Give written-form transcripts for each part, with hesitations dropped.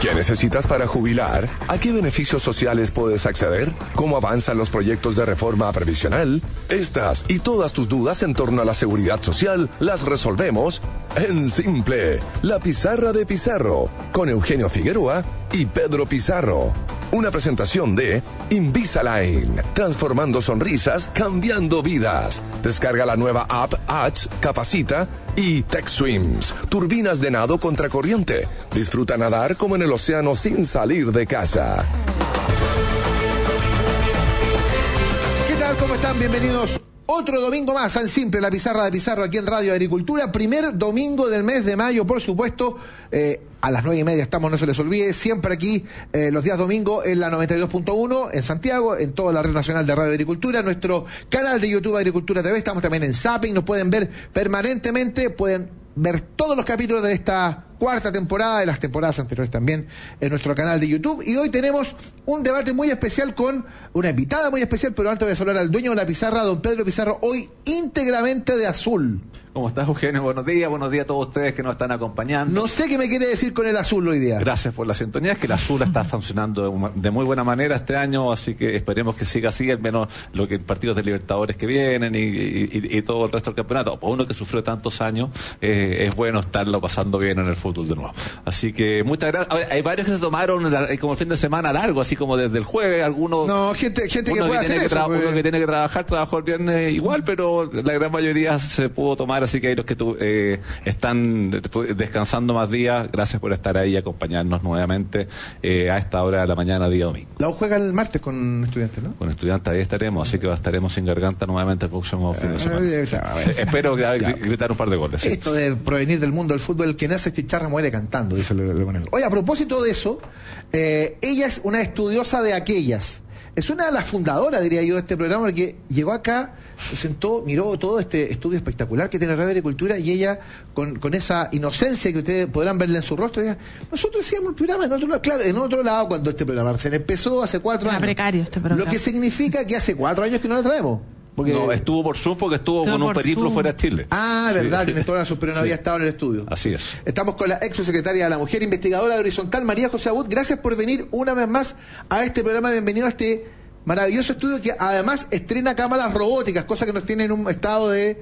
¿Qué necesitas para jubilar? ¿A qué beneficios sociales puedes acceder? ¿Cómo avanzan los proyectos de reforma previsional? Estas y todas tus dudas en torno a la seguridad social las resolvemos en Simple, la pizarra de Pizarro, con Eugenio Figueroa y Pedro Pizarro. Una presentación de Invisalign, transformando sonrisas, cambiando vidas. Descarga la nueva app H, Capacita y TechSwims, turbinas de nado contracorriente. Disfruta nadar como en el océano sin salir de casa. ¿Qué tal? ¿Cómo están? Bienvenidos. Otro domingo más, al Simple, la pizarra de Pizarro aquí en Radio Agricultura. Primer domingo del mes de mayo, por supuesto. A las 9:30 estamos, no se les olvide, siempre aquí, los días domingo en la 92.1 en Santiago, en toda la red nacional de Radio Agricultura, nuestro canal de YouTube Agricultura TV, estamos también en Zapping, nos pueden ver permanentemente, pueden ver todos los capítulos de esta cuarta temporada, y las temporadas anteriores también, en nuestro canal de YouTube. Y hoy tenemos un debate muy especial con una invitada muy especial, pero antes voy a saludar al dueño de la pizarra, don Pedro Pizarro, hoy íntegramente de azul. ¿Cómo estás, Eugenio? Buenos días a todos ustedes que nos están acompañando. No sé qué me quiere decir con el azul hoy día. Gracias por la sintonía, es que el azul está funcionando de muy buena manera este año, así que esperemos que siga así, al menos lo que partidos de Libertadores que vienen y todo el resto del campeonato. Para uno que sufrió tantos años, es bueno estarlo pasando bien en el fútbol de nuevo. Así que muchas gracias. A ver, hay varios que se tomaron como el fin de semana largo, así como desde el jueves, algunos... No, gente que puede hacer eso. Uno que tiene que trabajar, trabajó el viernes igual, pero la gran mayoría se pudo tomar, así que hay los que están descansando más días, gracias por estar ahí y acompañarnos nuevamente a esta hora de la mañana, día domingo. La U juega el martes con Estudiantes, ¿no? Con Estudiantes ahí estaremos, así que estaremos sin garganta nuevamente el próximo fin de semana. Espero gritar un par de goles. Esto de provenir del mundo del fútbol, el que nace chicharra muere cantando, dice el Bonero. Oye, a propósito de eso, ella es una estudiosa de aquellas. Es una de las fundadoras, diría yo, de este programa, porque llegó acá, se sentó, miró todo este estudio espectacular que tiene Radio Agricultura, y ella, con esa inocencia que ustedes podrán verle en su rostro, decía, nosotros hacíamos el programa en otro lado, cuando este programa se empezó hace 4 años. Precario este programa. Lo que significa que hace 4 años que no lo traemos. Porque no, estuvo por Zoom porque estuvo con un periplo fuera de Chile. Ah, verdad, tienes toda la razón, pero no había estado en el estudio. Así es. Estamos con la ex secretaria de la Mujer, investigadora de Horizontal, María José Abud. Gracias por venir una vez más a este programa. Bienvenido a este maravilloso estudio que además estrena cámaras robóticas, cosa que nos tiene en un estado de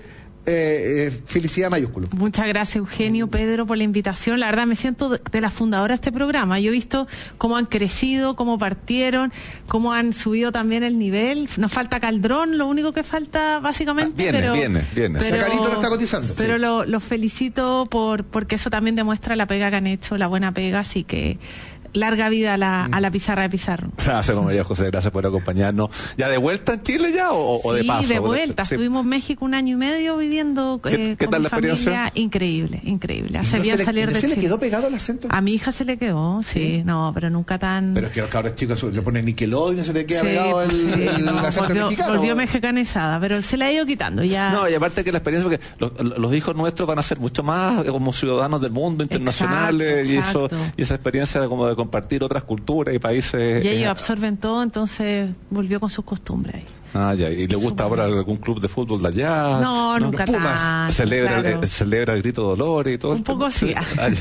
felicidad mayúsculo. Muchas gracias, Eugenio, Pedro, por la invitación. La verdad me siento de la fundadora de este programa. Yo he visto cómo han crecido, cómo partieron, cómo han subido también el nivel. Nos falta Caldrón, lo único que falta básicamente. Viene. Carito lo está cotizando. Pero sí. Los felicito porque eso también demuestra la pega que han hecho, la buena pega, así que larga vida a la pizarra de Pizarro. Gracias, María José, gracias por acompañarnos. ¿Ya de vuelta en Chile ya o de paso? Sí, de vuelta. Sí. Estuvimos en México 1 año y medio viviendo ¿Qué con tal mi la experiencia? familia. Increíble. Hace ¿No bien salir de Chile? ¿Se le Chile. quedó pegado el acento? A mi hija se le quedó, sí. No, pero nunca tan... Pero es que los cabros chicos le ponen Nickelodeon y se le queda pegado el acento mexicano. Volvió mexicanizada, pero se la ha ido quitando ya. No, y aparte que la experiencia, porque los hijos nuestros van a ser mucho más como ciudadanos del mundo, internacionales, exacto. y esa experiencia como de compartir otras culturas y países. Y ellos absorben todo, entonces volvió con sus costumbres ahí. Ah, ya. ¿Y le gusta ahora algún club de fútbol de allá? No, nunca tan. Celebra el grito de Dolores y todo. Un poco sí.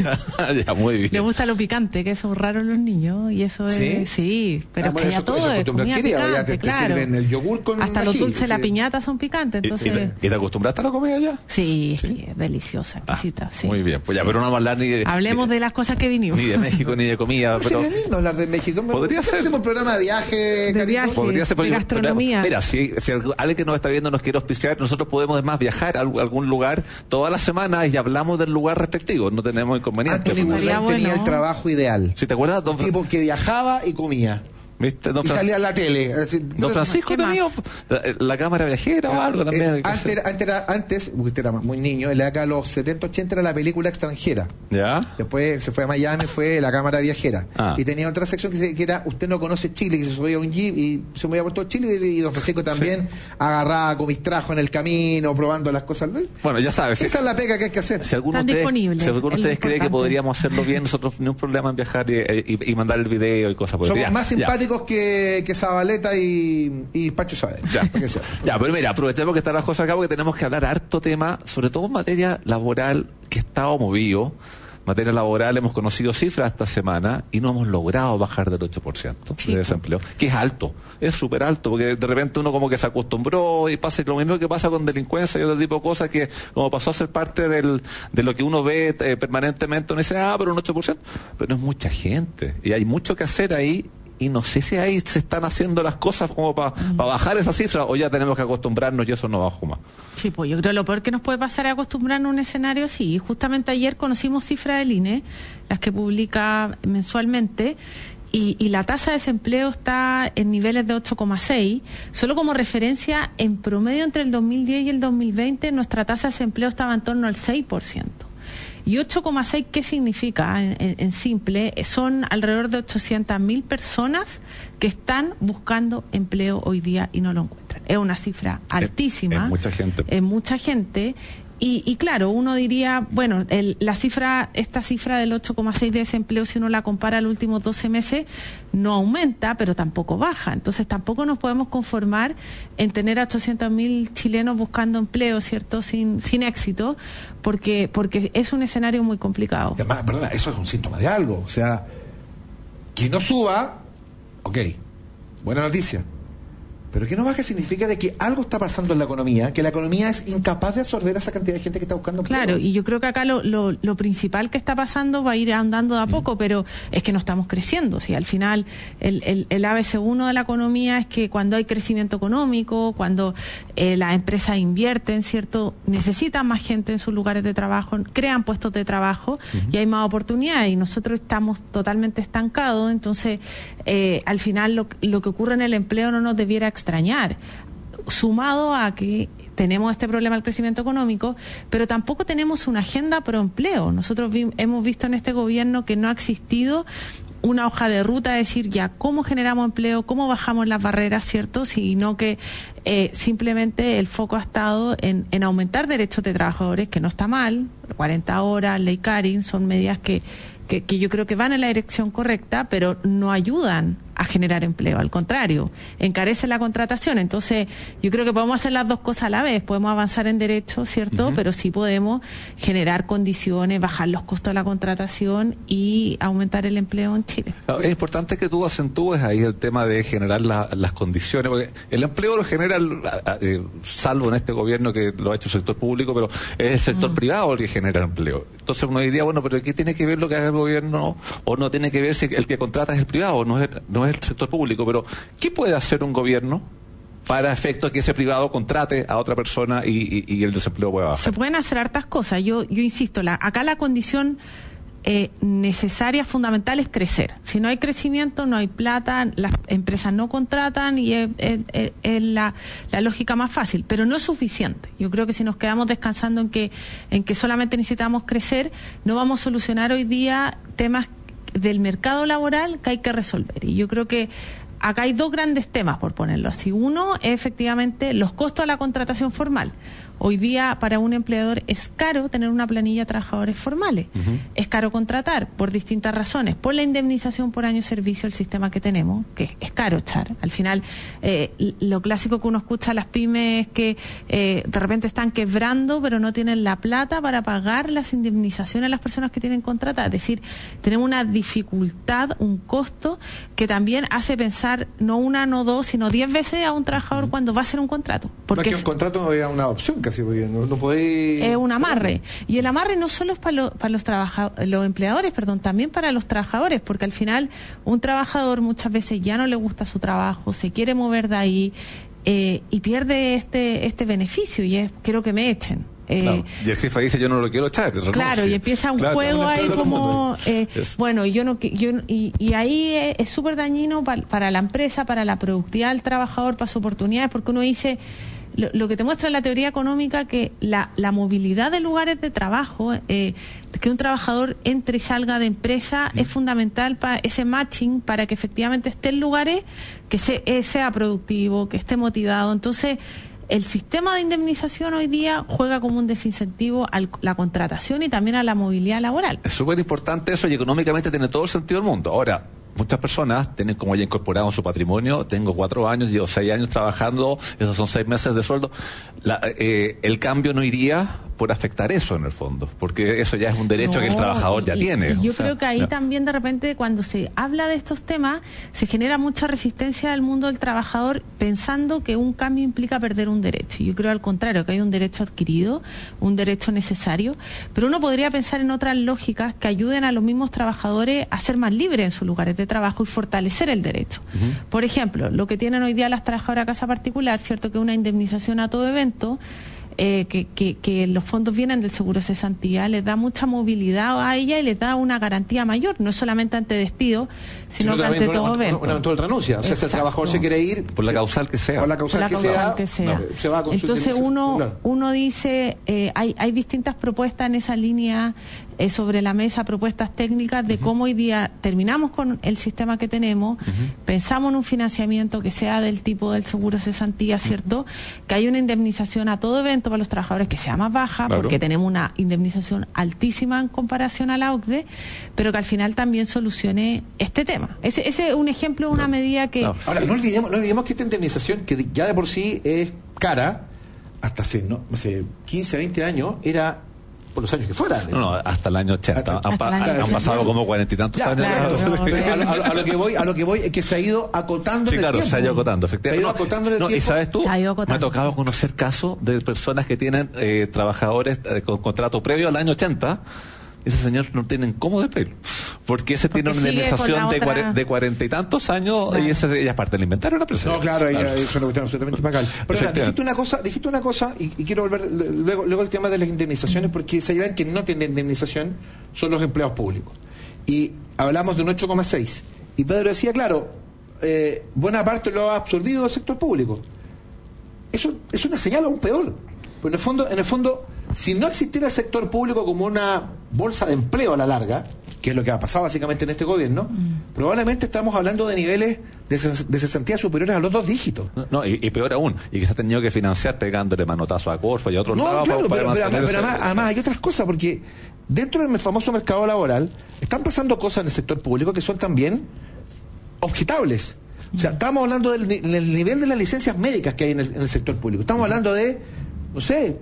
Ya, muy bien. Le gusta lo picante, que eso es raro en los niños, y eso es... Sí, pero bueno, que ya todo es comida picante, claro. Te sirven el yogur con hasta ají, los dulces de la piñata son picantes, entonces... ¿Y te acostumbraste a la comida allá? Sí, es deliciosa, exquisita, sí. Muy bien, pues ya, pero no vamos a hablar ni de... Hablemos de las cosas que vinimos. Ni de México, ni de comida, pero... Sería lindo hablar de México. Podría ser. Hacemos un programa de viaje, Podría ser, de gastronomía. Mira, si alguien que nos está viendo nos quiere auspiciar, nosotros podemos además viajar a algún lugar toda la semana y hablamos del lugar respectivo, no tenemos inconveniente. Anthony Bourdain tenía el trabajo ideal. ¿Sí te acuerdas? Un tipo que viajaba y comía. ¿Viste? Y salía en la tele. Don Francisco tenía la cámara viajera o algo también. Antes, porque usted era muy niño, en la década de los 70, 80 era la película extranjera. ¿Ya? Después se fue a Miami, fue la cámara viajera. Y tenía otra sección que era Usted no conoce Chile, que se subía a un jeep y se movía por todo Chile, y don Francisco también agarraba comistrajo en el camino, probando las cosas. Bueno, ya sabes. Esa es la pega que hay que hacer. Si alguno de ustedes cree que podríamos hacerlo bien, nosotros no hay problema en viajar y mandar el video y cosas por el Somos más simpáticos que Zabaleta y Pacho Saavedra. Ya, pero mira, aprovechemos que están las cosas acá porque tenemos que hablar harto tema, sobre todo en materia laboral, que estaba movido. materia laboral hemos conocido cifras esta semana y no hemos logrado bajar del 8% de desempleo, que es alto, es súper alto, porque de repente uno como que se acostumbró y pasa lo mismo que pasa con delincuencia y otro tipo de cosas, que como pasó a ser parte de lo que uno ve permanentemente, uno dice, pero un 8%, pero no es mucha gente y hay mucho que hacer ahí. Y no sé si ahí se están haciendo las cosas como para bajar esa cifra, o ya tenemos que acostumbrarnos y eso no bajo más. Sí, pues yo creo que lo peor que nos puede pasar es acostumbrarnos a un escenario así. Justamente ayer conocimos cifras del INE, las que publica mensualmente, y la tasa de desempleo está en niveles de 8,6. Solo como referencia, en promedio entre el 2010 y el 2020, nuestra tasa de desempleo estaba en torno al 6%. Y 8,6, ¿qué significa? En simple, son alrededor de 800.000 personas que están buscando empleo hoy día y no lo encuentran. Es una cifra altísima. Es mucha gente. Es mucha gente. Y claro, uno diría, bueno, esta cifra del 8,6 de desempleo, si uno la compara a los últimos 12 meses, no aumenta, pero tampoco baja. Entonces tampoco nos podemos conformar en tener a 800.000 chilenos buscando empleo, ¿cierto? Sin éxito, porque es un escenario muy complicado. Además, perdona, eso es un síntoma de algo. O sea, que no suba, ok, buena noticia. Pero que no baje significa de que algo está pasando en la economía, que la economía es incapaz de absorber a esa cantidad de gente que está buscando empleo. Claro, y yo creo que acá lo principal que está pasando va a ir andando de a poco, pero es que no estamos creciendo. O sea, al final, el ABC1 de la economía es que cuando hay crecimiento económico, cuando las empresas invierten, ¿cierto?, necesitan más gente en sus lugares de trabajo, crean puestos de trabajo y hay más oportunidades, y nosotros estamos totalmente estancados. Entonces, al final, lo que ocurre en el empleo no nos debiera extrañar, sumado a que tenemos este problema del crecimiento económico, pero tampoco tenemos una agenda pro empleo. Nosotros hemos visto en este gobierno que no ha existido una hoja de ruta, decir ya cómo generamos empleo, cómo bajamos las barreras, ¿cierto? Sino que simplemente el foco ha estado en aumentar derechos de trabajadores, que no está mal, 40 horas, ley Karin, son medidas que yo creo que van en la dirección correcta, pero no ayudan a generar empleo, al contrario, encarece la contratación. Entonces, yo creo que podemos hacer las dos cosas a la vez, podemos avanzar en derechos, ¿cierto? Pero sí podemos generar condiciones, bajar los costos de la contratación y aumentar el empleo en Chile. Es importante que tú acentúes ahí el tema de generar las condiciones, porque el empleo lo genera, salvo en este gobierno que lo ha hecho el sector público, pero es el sector privado el que genera empleo. Entonces uno diría, bueno, pero ¿qué tiene que ver lo que haga el gobierno? O no tiene que ver si el que contrata es el privado, no es el sector público, pero ¿qué puede hacer un gobierno para efecto que ese privado contrate a otra persona y el desempleo pueda bajar? Se pueden hacer hartas cosas. Yo insisto, acá la condición necesaria, fundamental, es crecer. Si no hay crecimiento, no hay plata, las empresas no contratan y es la lógica más fácil, pero no es suficiente. Yo creo que si nos quedamos descansando en que solamente necesitamos crecer, no vamos a solucionar hoy día temas del mercado laboral que hay que resolver. Y yo creo que acá hay dos grandes temas, por ponerlo así. Uno es efectivamente los costos de la contratación formal. Hoy día para un empleador es caro tener una planilla de trabajadores formales. Es caro contratar por distintas razones. Por la indemnización por año de servicio, el sistema que tenemos, que es caro echar. Al final, lo clásico que uno escucha a las pymes es que de repente están quebrando, pero no tienen la plata para pagar las indemnizaciones a las personas que tienen contratadas. Es decir, tenemos una dificultad, un costo que también hace pensar no una, no dos, sino 10 veces a un trabajador cuando va a hacer un contrato. Porque no es que un contrato no es una opción casi, porque no podéis... Es un amarre. Y el amarre no solo es para los empleadores, también para los trabajadores, porque al final un trabajador muchas veces ya no le gusta su trabajo, se quiere mover de ahí y pierde este beneficio y es, quiero que me echen. Claro. Y el jefe dice, yo no lo quiero echar. Claro, y empieza un juego ahí como bueno, y ahí es súper dañino para la empresa, para la productividad del trabajador, para sus oportunidades, porque uno dice, lo que te muestra la teoría económica, que la movilidad de lugares de trabajo, que un trabajador entre y salga de empresa es fundamental para ese matching, para que efectivamente esté en lugares que sea productivo, que esté motivado. Entonces, el sistema de indemnización hoy día juega como un desincentivo a la contratación y también a la movilidad laboral. Es súper importante eso y económicamente tiene todo el sentido del mundo. Ahora, muchas personas tienen como ya incorporado en su patrimonio, tengo 4 años, llevo 6 años trabajando, esos son 6 meses de sueldo. El cambio no iría por afectar eso en el fondo, porque eso ya es un derecho que el trabajador ya tiene. Y yo creo que ahí también de repente cuando se habla de estos temas se genera mucha resistencia del mundo del trabajador pensando que un cambio implica perder un derecho. Yo creo al contrario, que hay un derecho adquirido, un derecho necesario, pero uno podría pensar en otras lógicas que ayuden a los mismos trabajadores a ser más libres en sus lugares de trabajo y fortalecer el derecho. Por ejemplo, lo que tienen hoy día las trabajadoras de casa particular, cierto que una indemnización a todo evento, que los fondos vienen del seguro de cesantía, les da mucha movilidad a ella y les da una garantía mayor, no solamente ante despido, sino que ante todo evento. Una eventual renuncia. O sea, si el trabajador se quiere ir... Por la causal que sea. Por la causal que sea. No, se va con entonces uno dice, hay distintas propuestas en esa línea sobre la mesa, propuestas técnicas de cómo hoy día terminamos con el sistema que tenemos, pensamos en un financiamiento que sea del tipo del seguro de cesantía, ¿cierto? Que haya una indemnización a todo evento para los trabajadores que sea más baja, porque tenemos una indemnización altísima en comparación a la OCDE, pero que al final también solucione este tema. Ese es un ejemplo de una medida que... Ahora, no olvidemos que esta indemnización, que ya de por sí es cara, hasta hace 15, 20 años, era... por los años que fueran. No, hasta el año 80. Han pasado como 40 y tantos años. A lo que voy es que se ha ido acotando el tiempo. Sí, claro, se ha ido acotando, efectivamente. Se ha ido acotando el tiempo. Y sabes tú, me ha tocado conocer casos de personas que tienen trabajadores con contrato previo al año 80. Ese señor no tienen cómo despedirlo, porque ese tiene una indemnización de 40 y tantos años, claro. Y ella es parte del inventario de la presión. No, claro, ella es una cuestión absolutamente impagable. Pero dijiste una cosa y quiero volver luego al tema de las indemnizaciones, porque se dirán que no tienen indemnización son los empleados públicos. Y hablamos de un 8,6. Y Pedro decía, claro, buena parte lo ha absorbido el sector público. Eso es una señal aún peor. Pero en el fondo, si no existiera el sector público como una bolsa de empleo a la larga, que es lo que ha pasado básicamente en este gobierno, probablemente estamos hablando de niveles de cesantía superiores a los 2 dígitos. No, y peor aún, y que se ha tenido que financiar pegándole manotazo a Corfo y a otros lados. No, claro, pero además hay otras cosas, porque dentro del famoso mercado laboral están pasando cosas en el sector público que son también objetables. O sea, estamos hablando del nivel de las licencias médicas que hay en el sector público. Estamos hablando de, no sé,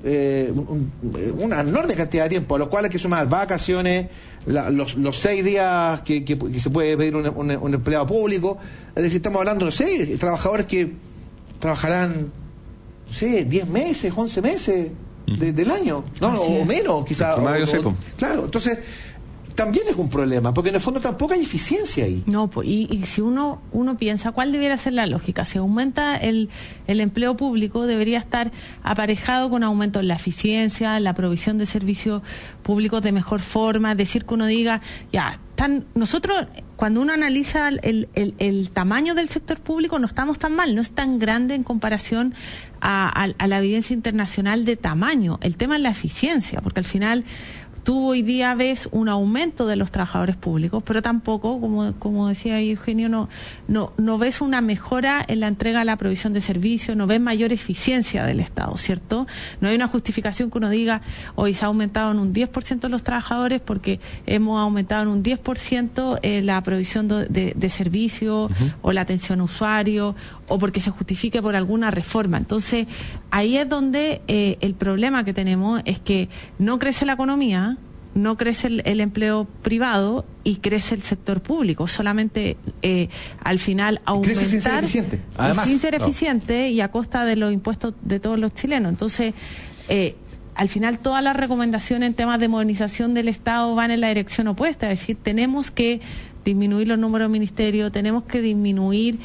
una enorme cantidad de tiempo, a los cuales hay que sumar vacaciones, los 6 días que se puede pedir un empleado público. Es decir, estamos hablando, no sé, trabajadores que trabajarán, no sé, 10 meses, 11 meses del año, ¿no? O menos, quizás. Claro, entonces también es un problema, porque en el fondo tampoco hay eficiencia ahí. No, pues, y si uno piensa, ¿cuál debiera ser la lógica? Si aumenta el empleo público, debería estar aparejado con aumento en la eficiencia, en la provisión de servicios públicos de mejor forma, es decir, que uno diga, nosotros, cuando uno analiza el tamaño del sector público, no estamos tan mal, no es tan grande en comparación a la evidencia internacional de tamaño. El tema es la eficiencia, porque al final tú hoy día ves un aumento de los trabajadores públicos, pero tampoco, como decía Eugenio, no ves una mejora en la entrega a la provisión de servicios, no ves mayor eficiencia del Estado, ¿cierto? No hay una justificación que uno diga, hoy se ha aumentado en un 10% los trabajadores porque hemos aumentado en un 10% la provisión de servicios o la atención a usuarios, o porque se justifique por alguna reforma. Entonces, ahí es donde el problema que tenemos es que no crece la economía, no crece el empleo privado y crece el sector público. Solamente al final aumentar sin ser eficiente. Además, sin ser eficiente y a costa de los impuestos de todos los chilenos. Entonces, al final todas las recomendaciones en temas de modernización del Estado van en la dirección opuesta. Es decir, tenemos que disminuir los números de ministerios, tenemos que disminuir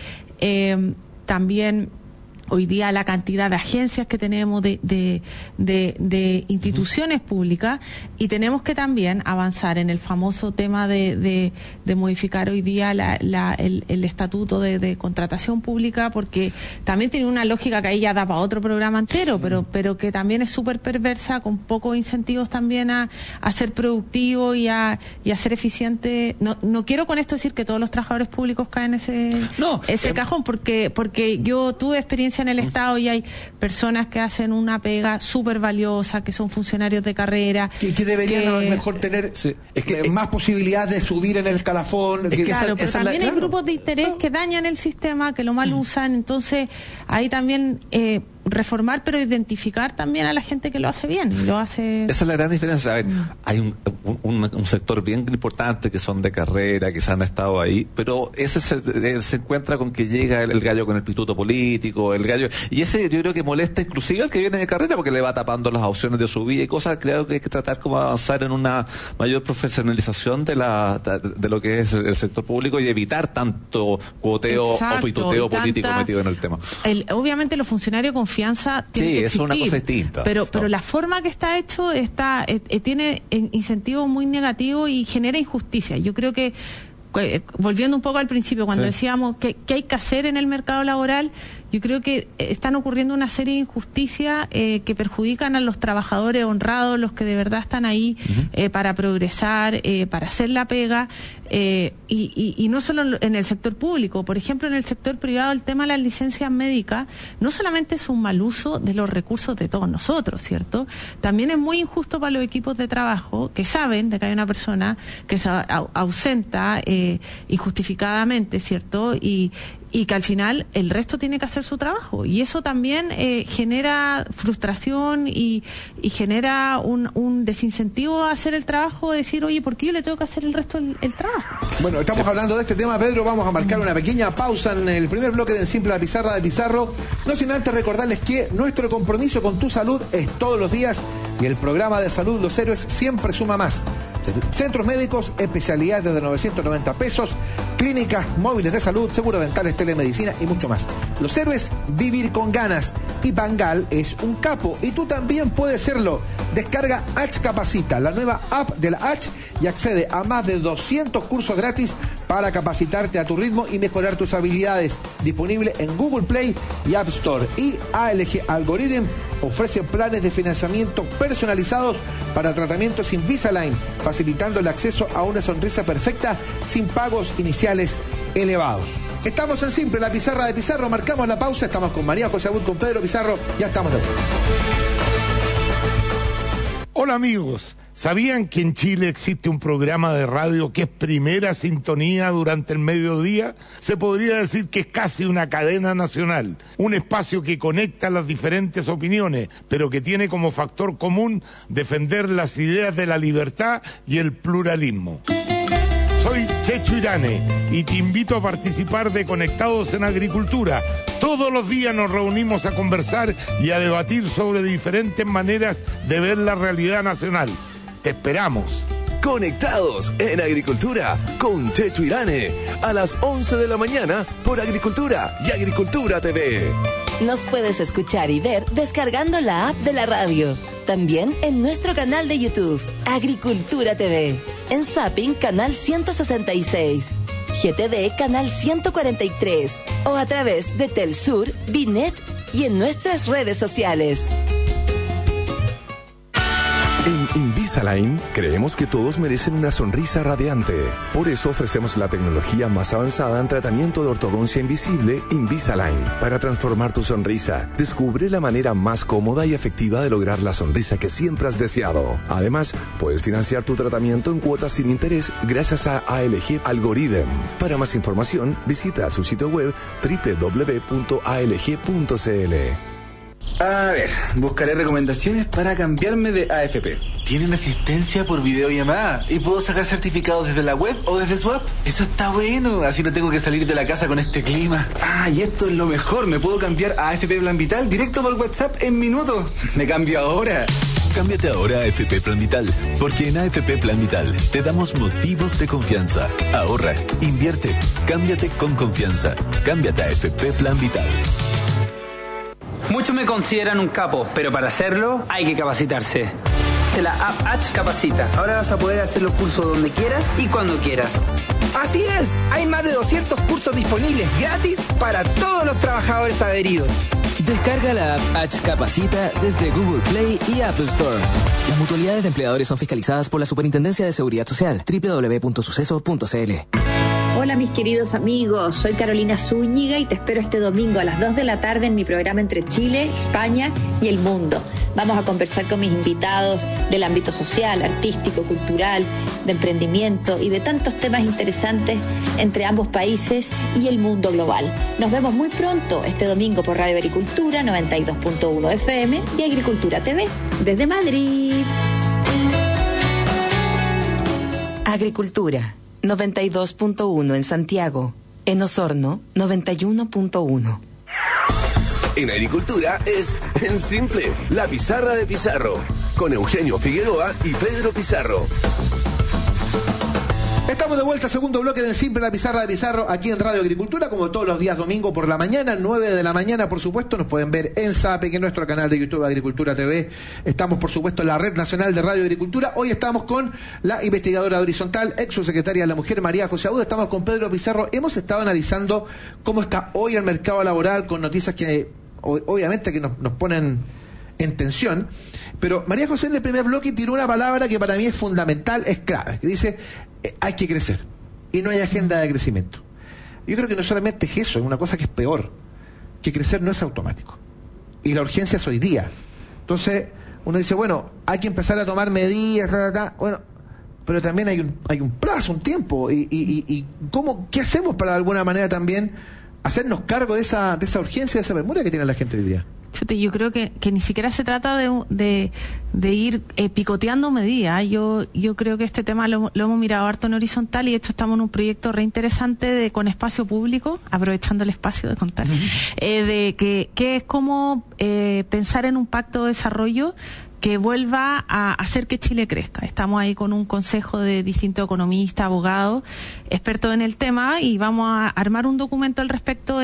también hoy día la cantidad de agencias que tenemos, de instituciones públicas, y tenemos que también avanzar en el famoso tema de modificar hoy día el estatuto de contratación pública, porque también tiene una lógica que ahí ya da para otro programa entero, pero que también es súper perversa, con pocos incentivos también a ser productivo y a ser eficiente. No quiero con esto decir que todos los trabajadores públicos caen en ese cajón, porque yo tuve experiencia en el Estado y hay personas que hacen una pega súper valiosa, que son funcionarios de carrera. Que deberían mejor tener más posibilidad de subir en el escalafón. Claro, pero también hay grupos de interés que dañan el sistema, que lo mal usan. Entonces, ahí también reformar, pero identificar también a la gente que lo hace bien. Esa es la gran diferencia. A ver, hay un sector bien importante que son de carrera, que se han estado ahí, pero ese se encuentra con que llega el gallo con el pituto político, el gallo, y ese yo creo que molesta inclusive al que viene de carrera porque le va tapando las opciones de su vida y cosas. Creo que hay que tratar como de avanzar en una mayor profesionalización de lo que es el sector público y evitar tanto cuoteo o pituteo político metido en el tema. Obviamente los funcionarios de confianza tienen que existir, es una cosa distinta. Pero la forma que está hecho tiene incentivos muy negativos y genera injusticia. Yo creo que, volviendo un poco al principio, cuando decíamos que hay que hacer en el mercado laboral, yo creo que están ocurriendo una serie de injusticias que perjudican a los trabajadores honrados, los que de verdad están ahí para progresar, para hacer la pega, y no solo en el sector público. Por ejemplo, en el sector privado, el tema de las licencias médicas no solamente es un mal uso de los recursos de todos nosotros, ¿cierto? También es muy injusto para los equipos de trabajo que saben de que hay una persona que se ausenta injustificadamente, ¿cierto? Y que al final el resto tiene que hacer su trabajo, y eso también genera frustración y genera un desincentivo a hacer el trabajo, de decir, oye, ¿por qué yo le tengo que hacer el resto el trabajo? Bueno, estamos hablando de este tema, Pedro. Vamos a marcar una pequeña pausa en el primer bloque de En Simple, la pizarra de Pizarro, no sin antes recordarles que nuestro compromiso con tu salud es todos los días, y el programa de salud Los Héroes siempre suma más. Centros médicos, especialidades desde 990 pesos, clínicas móviles de salud, seguros dentales, telemedicina y mucho más. Los Héroes, vivir con ganas. Y Bangal es un capo, y tú también puedes serlo. Descarga H Capacita, la nueva app de la H, y accede a más de 200 cursos gratis para capacitarte a tu ritmo y mejorar tus habilidades. Disponible en Google Play y App Store. Y ALG Algorithm ofrece planes de financiamiento personalizados para tratamientos Invisalign, facilitando el acceso a una sonrisa perfecta sin pagos iniciales elevados. Estamos en Simple, la pizarra de Pizarro. Marcamos la pausa. Estamos con María José Abud, con Pedro Pizarro. Ya estamos de vuelta. Hola amigos, ¿sabían que en Chile existe un programa de radio que es primera sintonía durante el mediodía? Se podría decir que es casi una cadena nacional, un espacio que conecta las diferentes opiniones, pero que tiene como factor común defender las ideas de la libertad y el pluralismo. Soy Checho Irane y te invito a participar de Conectados en Agricultura. Todos los días nos reunimos a conversar y a debatir sobre diferentes maneras de ver la realidad nacional. Te esperamos. Conectados en Agricultura con Checho Irane a las 11 de la mañana por Agricultura y Agricultura TV. Nos puedes escuchar y ver descargando la app de la radio. También en nuestro canal de YouTube, Agricultura TV. En Zapping, canal 166. GTD, canal 143. O a través de Telsur, Binet y en nuestras redes sociales. En Invisalign creemos que todos merecen una sonrisa radiante. Por eso ofrecemos la tecnología más avanzada en tratamiento de ortodoncia invisible, Invisalign, para transformar tu sonrisa. Descubre la manera más cómoda y efectiva de lograr la sonrisa que siempre has deseado. Además, puedes financiar tu tratamiento en cuotas sin interés gracias a ALG Algorithm. Para más información, visita su sitio web www.alg.cl. A ver, buscaré recomendaciones para cambiarme de AFP. Tienen asistencia por videollamada y puedo sacar certificados desde la web o desde su app. Eso está bueno, así no tengo que salir de la casa con este clima. Ah, y esto es lo mejor, me puedo cambiar a AFP Plan Vital directo por WhatsApp en minutos. Me cambio ahora. Cámbiate ahora a AFP Plan Vital, porque en AFP Plan Vital te damos motivos de confianza. Ahorra, invierte, cámbiate con confianza. Cámbiate a AFP Plan Vital. Muchos me consideran un capo, pero para hacerlo hay que capacitarse. La app H Capacita. Ahora vas a poder hacer los cursos donde quieras y cuando quieras. Así es, hay más de 200 cursos disponibles gratis para todos los trabajadores adheridos. Descarga la app H Capacita desde Google Play y Apple Store. Las mutualidades de empleadores son fiscalizadas por la Superintendencia de Seguridad Social, www.suceso.cl. Hola mis queridos amigos, soy Carolina Zúñiga y te espero este domingo a las 2 de la tarde en mi programa Entre Chile, España y el Mundo. Vamos a conversar con mis invitados del ámbito social, artístico, cultural, de emprendimiento y de tantos temas interesantes entre ambos países y el mundo global. Nos vemos muy pronto este domingo por Radio Agricultura 92.1 FM y Agricultura TV desde Madrid. Agricultura 92.1 en Santiago. En Osorno 91.1. En Agricultura es En Simple, la pizarra de Pizarro, con Eugenio Figueroa y Pedro Pizarro. Estamos de vuelta, segundo bloque de En Simple, la pizarra de Pizarro, aquí en Radio Agricultura, como todos los días domingo por la mañana, 9 de la mañana, por supuesto. Nos pueden ver en Zapping, en nuestro canal de YouTube Agricultura TV. Estamos, por supuesto, en la Red Nacional de Radio Agricultura. Hoy estamos con la investigadora horizontal, ex subsecretaria de la Mujer, María José Agudo. Estamos con Pedro Pizarro. Hemos estado analizando cómo está hoy el mercado laboral, con noticias que obviamente que nos ponen en tensión. Pero María José en el primer bloque tiró una palabra que para mí es fundamental, es clave, que dice: hay que crecer y no hay agenda de crecimiento. Yo creo que no solamente es eso, es una cosa que es peor, que crecer no es automático y la urgencia es hoy día. Entonces uno dice, bueno, hay que empezar a tomar medidas, bueno, pero también hay un plazo, un tiempo, y ¿qué hacemos para de alguna manera también hacernos cargo de esa urgencia, de esa memoria que tiene la gente hoy día? Yo creo que ni siquiera se trata de ir picoteando medidas. Yo creo que este tema lo hemos mirado harto en horizontal, y de hecho estamos en un proyecto re interesante con espacio público, aprovechando el espacio de contar, de que es como pensar en un pacto de desarrollo que vuelva a hacer que Chile crezca. Estamos ahí con un consejo de distintos economistas, abogados, expertos en el tema, y vamos a armar un documento al respecto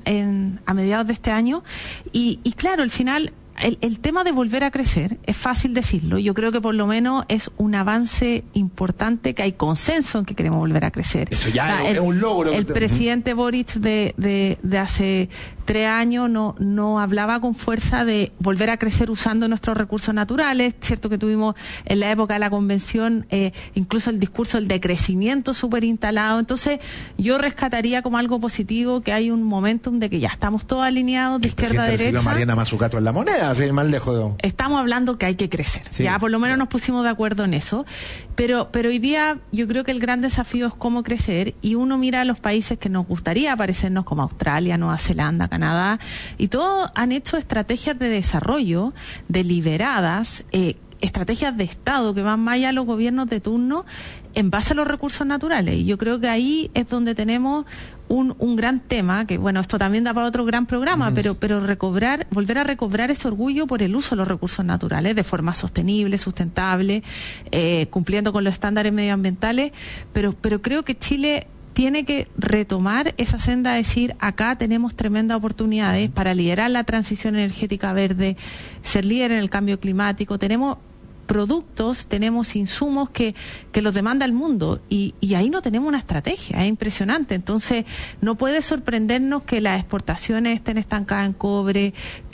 a mediados de este año. Y claro, al final, el tema de volver a crecer, es fácil decirlo. Yo creo que por lo menos es un avance importante, que hay consenso en que queremos volver a crecer. Eso ya es un logro. El presidente Boric de hace 3 años no hablaba con fuerza de volver a crecer usando nuestros recursos naturales. Cierto que tuvimos en la época de la convención incluso el discurso del decrecimiento súper instalado. Entonces yo rescataría como algo positivo que hay un momentum de que ya estamos todos alineados de izquierda a derecha. Mariana Mazzucato en la moneda, así más lejos. Estamos hablando que hay que crecer. Sí, ya por lo menos nos pusimos de acuerdo en eso. Pero hoy día yo creo que el gran desafío es cómo crecer, y uno mira a los países que nos gustaría parecernos, como Australia, Nueva Zelanda, Canadá, y todos han hecho estrategias de desarrollo deliberadas, estrategias de Estado que van más allá de los gobiernos de turno en base a los recursos naturales. Y yo creo que ahí es donde tenemos un gran tema, que bueno, esto también da para otro gran programa, pero volver a recobrar ese orgullo por el uso de los recursos naturales de forma sostenible, sustentable, cumpliendo con los estándares medioambientales, pero creo que Chile tiene que retomar esa senda, decir, acá tenemos tremendas oportunidades para liderar la transición energética verde, ser líder en el cambio climático. Tenemos productos, tenemos insumos que los demanda el mundo, y ahí no tenemos una estrategia, es impresionante. Entonces no puede sorprendernos que las exportaciones estén estancadas en cobre,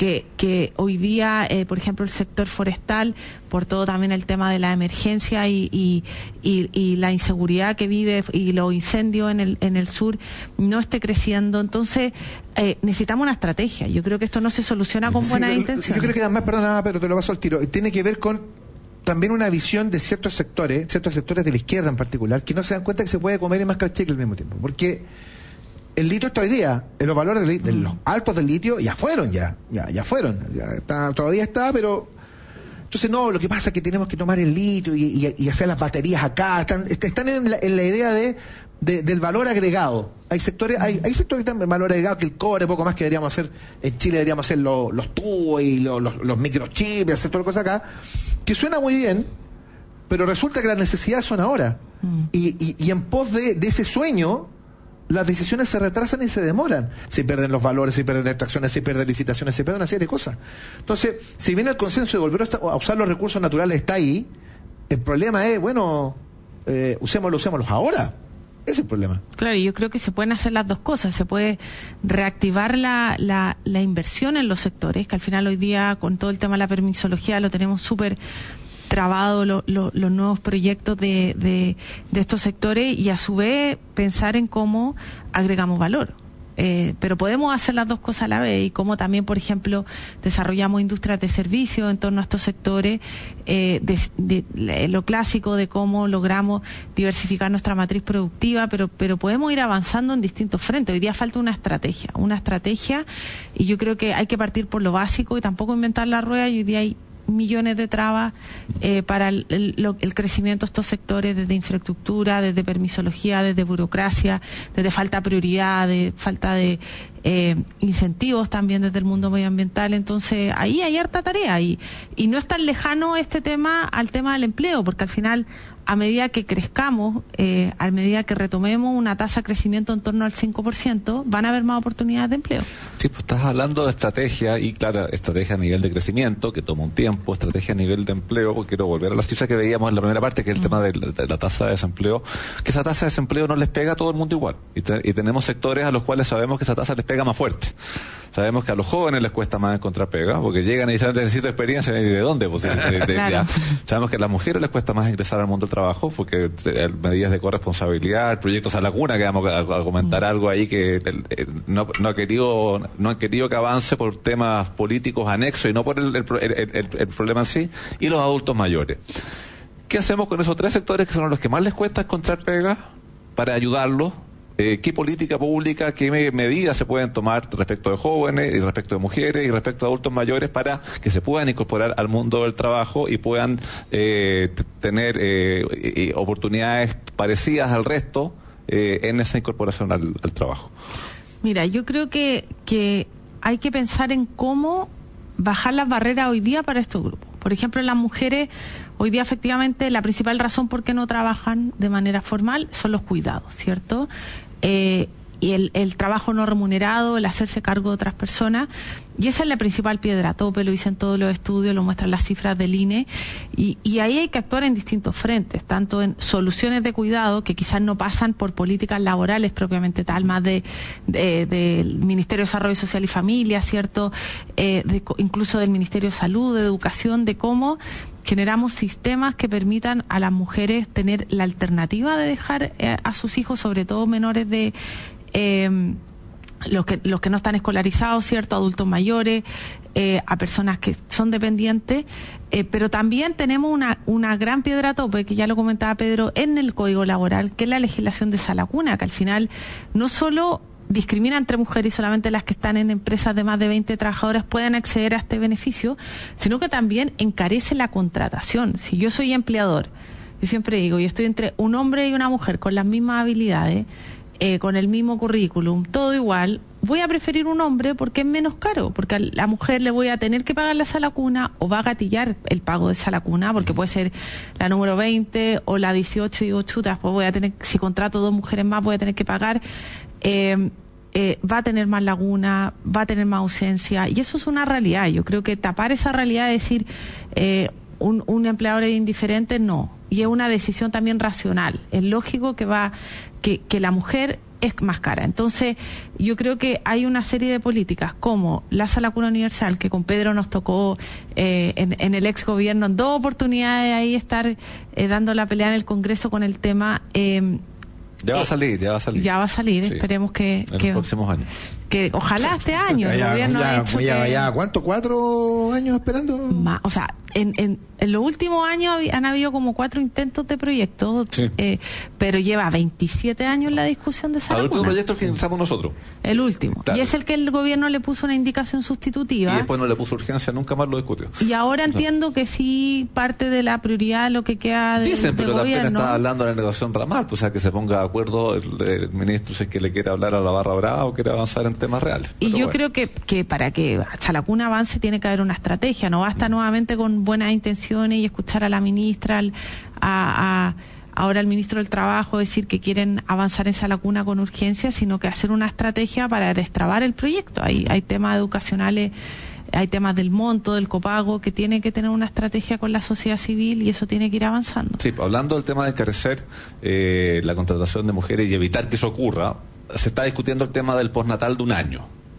que hoy día, por ejemplo, el sector forestal, por todo también el tema de la emergencia y la inseguridad que vive y los incendios en el sur, no esté creciendo. Entonces necesitamos una estrategia. Yo creo que esto no se soluciona con buenas intenciones. Yo creo que además, perdona, pero te lo paso al tiro, tiene que ver con también una visión de ciertos sectores de la izquierda en particular, que no se dan cuenta que se puede comer y mascar chicle al mismo tiempo. Porque el litio está hoy día, los valores de los altos del litio ya fueron, todavía está, pero entonces no, lo que pasa es que tenemos que tomar el litio y hacer las baterías acá. Están en la idea del valor agregado. Hay sectores que están en valor agregado, que el cobre, poco más que deberíamos hacer en Chile, deberíamos hacer los tubos y los microchips, hacer toda la cosa acá, que suena muy bien, pero resulta que las necesidades son ahora. Y en pos de ese sueño, las decisiones se retrasan y se demoran. Se pierden los valores, se pierden extracciones, se pierden licitaciones, se pierden una serie de cosas. Entonces, si bien el consenso de volver a usar los recursos naturales está ahí, el problema es, bueno, usémoslos ahora. Ese es el problema. Claro, yo creo que se pueden hacer las dos cosas. Se puede reactivar la inversión en los sectores, que al final hoy día, con todo el tema de la permisología, lo tenemos súper trabado, los nuevos proyectos de estos sectores, y a su vez pensar en cómo agregamos valor. pero podemos hacer las dos cosas a la vez, y como también, por ejemplo, desarrollamos industrias de servicio en torno a estos sectores, lo clásico de cómo logramos diversificar nuestra matriz productiva, pero podemos ir avanzando en distintos frentes. Hoy día falta una estrategia, y yo creo que hay que partir por lo básico y tampoco inventar la rueda, y hoy día hay millones de trabas para el crecimiento de estos sectores, desde infraestructura, desde permisología, desde burocracia, desde falta de prioridad, de falta de incentivos también desde el mundo medioambiental. Entonces ahí hay harta tarea, y no es tan lejano este tema al tema del empleo, porque al final, a medida que crezcamos, a medida que retomemos una tasa de crecimiento en torno al 5%, van a haber más oportunidades de empleo. Sí, pues estás hablando de estrategia, y claro, estrategia a nivel de crecimiento, que toma un tiempo, estrategia a nivel de empleo, porque quiero volver a las cifras que veíamos en la primera parte, que es el tema de la tasa de desempleo, que esa tasa de desempleo no les pega a todo el mundo igual, y tenemos sectores a los cuales sabemos que esa tasa les pega más fuerte. Sabemos que a los jóvenes les cuesta más encontrar pega, porque llegan y dicen, necesito experiencia, ¿y de dónde? Pues, claro. Sabemos que a las mujeres les cuesta más ingresar al mundo del trabajo, porque medidas de corresponsabilidad, proyectos a la cuna, que vamos a comentar algo ahí que no han querido que avance por temas políticos anexos y no por el problema en sí, y los adultos mayores. ¿Qué hacemos con esos tres sectores que son los que más les cuesta encontrar pega para ayudarlos? ¿Qué política pública, qué medidas se pueden tomar respecto de jóvenes y respecto de mujeres y respecto de adultos mayores para que se puedan incorporar al mundo del trabajo y puedan tener oportunidades parecidas al resto en esa incorporación al trabajo? Mira, yo creo que hay que pensar en cómo bajar las barreras hoy día para estos grupos. Por ejemplo, las mujeres, hoy día efectivamente la principal razón por qué no trabajan de manera formal son los cuidados, ¿cierto? Y el trabajo no remunerado, el hacerse cargo de otras personas, y esa es la principal piedra tope, lo dicen todos los estudios, lo muestran las cifras del INE, y ahí hay que actuar en distintos frentes, tanto en soluciones de cuidado, que quizás no pasan por políticas laborales propiamente tal, más del Ministerio de Desarrollo Social y Familia, ¿cierto? Incluso del Ministerio de Salud, de Educación, de cómo generamos sistemas que permitan a las mujeres tener la alternativa de dejar a sus hijos, sobre todo menores de los que no están escolarizados, ¿cierto? Adultos mayores, a personas que son dependientes, pero también tenemos una gran piedra tope, que ya lo comentaba Pedro, en el Código Laboral, que es la legislación de sala cuna, que al final no solo discrimina entre mujeres y solamente las que están en empresas de más de 20 trabajadores pueden acceder a este beneficio, sino que también encarece la contratación. Si yo soy empleador, yo siempre digo, y estoy entre un hombre y una mujer con las mismas habilidades, con el mismo currículum, todo igual, voy a preferir un hombre porque es menos caro, porque a la mujer le voy a tener que pagar la sala cuna, o va a gatillar el pago de sala cuna, porque puede ser la número 20 o la 18, y digo, chutas, pues voy a tener, si contrato 2 mujeres más, voy a tener que pagar, va a tener más laguna, va a tener más ausencia, y eso es una realidad. Yo creo que tapar esa realidad, es decir, un empleador es indiferente, no, y es una decisión también racional. Es lógico que la mujer es más cara. Entonces, yo creo que hay una serie de políticas como la sala cuna universal, que con Pedro nos tocó en el ex gobierno en 2 oportunidades ahí estar dando la pelea en el Congreso con el tema. Ya va a salir. Ya va a salir, sí. Esperemos que en los próximos años. Que ojalá este año el gobierno ha hecho ¿cuánto? ¿4 años esperando? O sea, en los últimos años han habido como 4 intentos de proyecto, sí. Pero lleva 27 años la discusión de sala cuna. El último proyecto que lanzamos nosotros. El último. Claro. Y es el que el gobierno le puso una indicación sustitutiva. Y después no le puso urgencia, nunca más lo discutió. Y ahora entiendo que sí, parte de la prioridad, lo que queda del gobierno. Pero también está hablando de la negociación ramal, pues, o sea, que se ponga de acuerdo el ministro, si es que le quiere hablar a la barra brava o quiere avanzar en temas reales. Y yo creo que para que sala cuna avance tiene que haber una estrategia, no basta nuevamente con buenas intenciones y escuchar a la ministra, ahora al ministro del Trabajo decir que quieren avanzar en sala cuna con urgencia, sino que hacer una estrategia para destrabar el proyecto. Hay temas educacionales, hay temas del monto, del copago, que tiene que tener una estrategia con la sociedad civil, y eso tiene que ir avanzando. Sí, hablando del tema de encarecer la contratación de mujeres y evitar que eso ocurra, se está discutiendo el tema del postnatal de 1 año.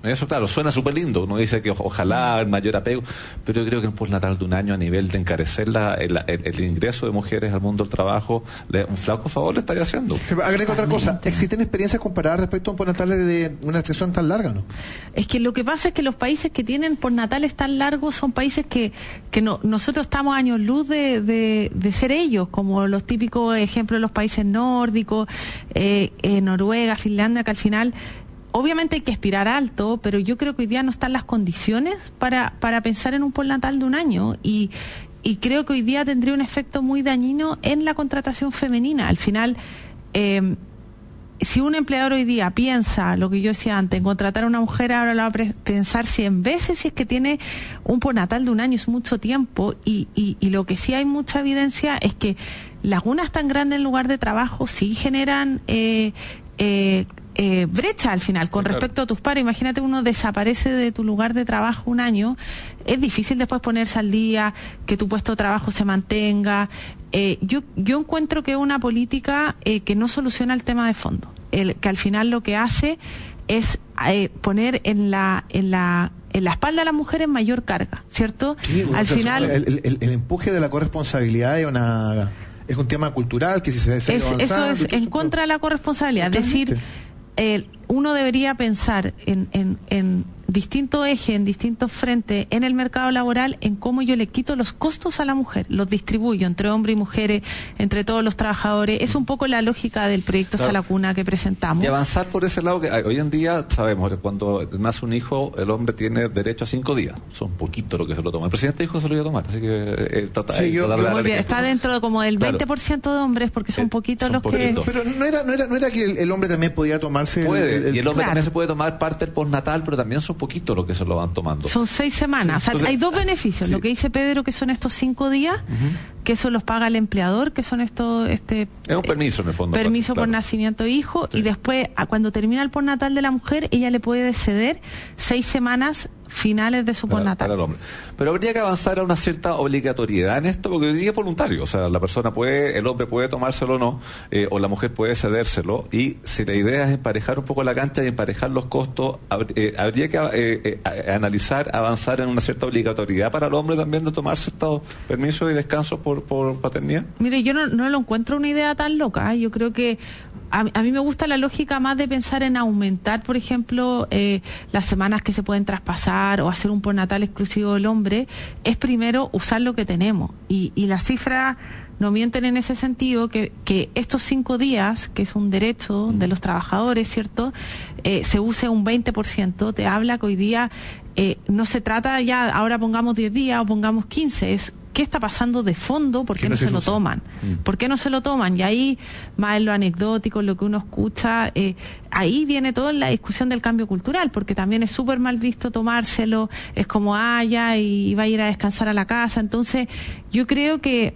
Eso, claro, suena súper lindo. Uno dice que ojalá el mayor apego, pero yo creo que un postnatal de un año a nivel de encarecer el ingreso de mujeres al mundo del trabajo, un flaco favor le estaría haciendo. Agrego otra cosa. ¿Existen experiencias comparadas respecto a un postnatal de una extensión tan larga, no? Es que lo que pasa es que los países que tienen postnatales tan largos son países que nosotros estamos años luz de ser ellos, como los típicos ejemplos de los países nórdicos, Noruega, Finlandia, que al final obviamente hay que aspirar alto, pero yo creo que hoy día no están las condiciones para pensar en un postnatal de un año y creo que hoy día tendría un efecto muy dañino en la contratación femenina. Al final, si un empleador hoy día piensa, lo que yo decía antes, en contratar a una mujer, ahora la va a pensar 100 veces si es que tiene un postnatal de un año, es mucho tiempo y lo que sí hay mucha evidencia es que lagunas tan grandes en lugar de trabajo sí generan brecha al final con respecto a tus pares. Imagínate, uno desaparece de tu lugar de trabajo un año, es difícil después ponerse al día, que tu puesto de trabajo se mantenga. Yo encuentro que es una política que no soluciona el tema de fondo, que al final lo que hace es poner en la espalda de las mujeres mayor carga, ¿cierto? Sí, al final el empuje de la corresponsabilidad es un tema cultural que si se eso es en contra de la corresponsabilidad. Es decir, uno debería pensar en distintos ejes, en distintos frentes en el mercado laboral, en cómo yo le quito los costos a la mujer, los distribuyo entre hombres y mujeres, entre todos los trabajadores. Es un poco la lógica del proyecto Salacuna que presentamos. Y avanzar por ese lado, que hoy en día sabemos que cuando nace un hijo, el hombre tiene derecho a 5 días. Son poquitos lo que se lo toma. El presidente dijo que se lo iba a tomar, así que está dentro de como del 20% de hombres, porque son poquitos los poquitos. Que... Pero no era que el hombre también podía tomarse... Y el hombre también se puede tomar parte del postnatal, pero también son poquito lo que se lo van tomando. Son 6 semanas. Sí. O sea, hay 2 beneficios. Sí. Lo que dice Pedro, que son estos 5 días, que eso los paga el empleador, que son estos... es un permiso, en el fondo. Permiso por nacimiento de hijo, y después, cuando termina el postnatal de la mujer, ella le puede ceder 6 semanas finales de su postnatal. Para el hombre. Pero habría que avanzar a una cierta obligatoriedad en esto, porque hoy día es voluntario. O sea, la persona el hombre puede tomárselo o no, o la mujer puede cedérselo, y si la idea es emparejar un poco la cancha y emparejar los costos, habría que analizar, avanzar en una cierta obligatoriedad para el hombre también de tomarse estos permisos y descansos por paternidad. Mire, yo no lo encuentro una idea tan loca. Yo creo que a mí me gusta la lógica más de pensar en aumentar, por ejemplo, las semanas que se pueden traspasar o hacer un postnatal exclusivo del hombre. Es primero usar lo que tenemos, y las cifras no mienten en ese sentido, que estos 5 días, que es un derecho de los trabajadores, ¿cierto?, se use un 20%, te habla que hoy día no se trata ya, ahora pongamos 10 días o pongamos 15, es ¿qué está pasando de fondo? ¿Por qué no se lo toman? ¿Por qué no se lo toman? Y ahí, más en lo anecdótico, lo que uno escucha, ahí viene toda la discusión del cambio cultural, porque también es súper mal visto tomárselo, es como, ya, y va a ir a descansar a la casa. Entonces, yo creo que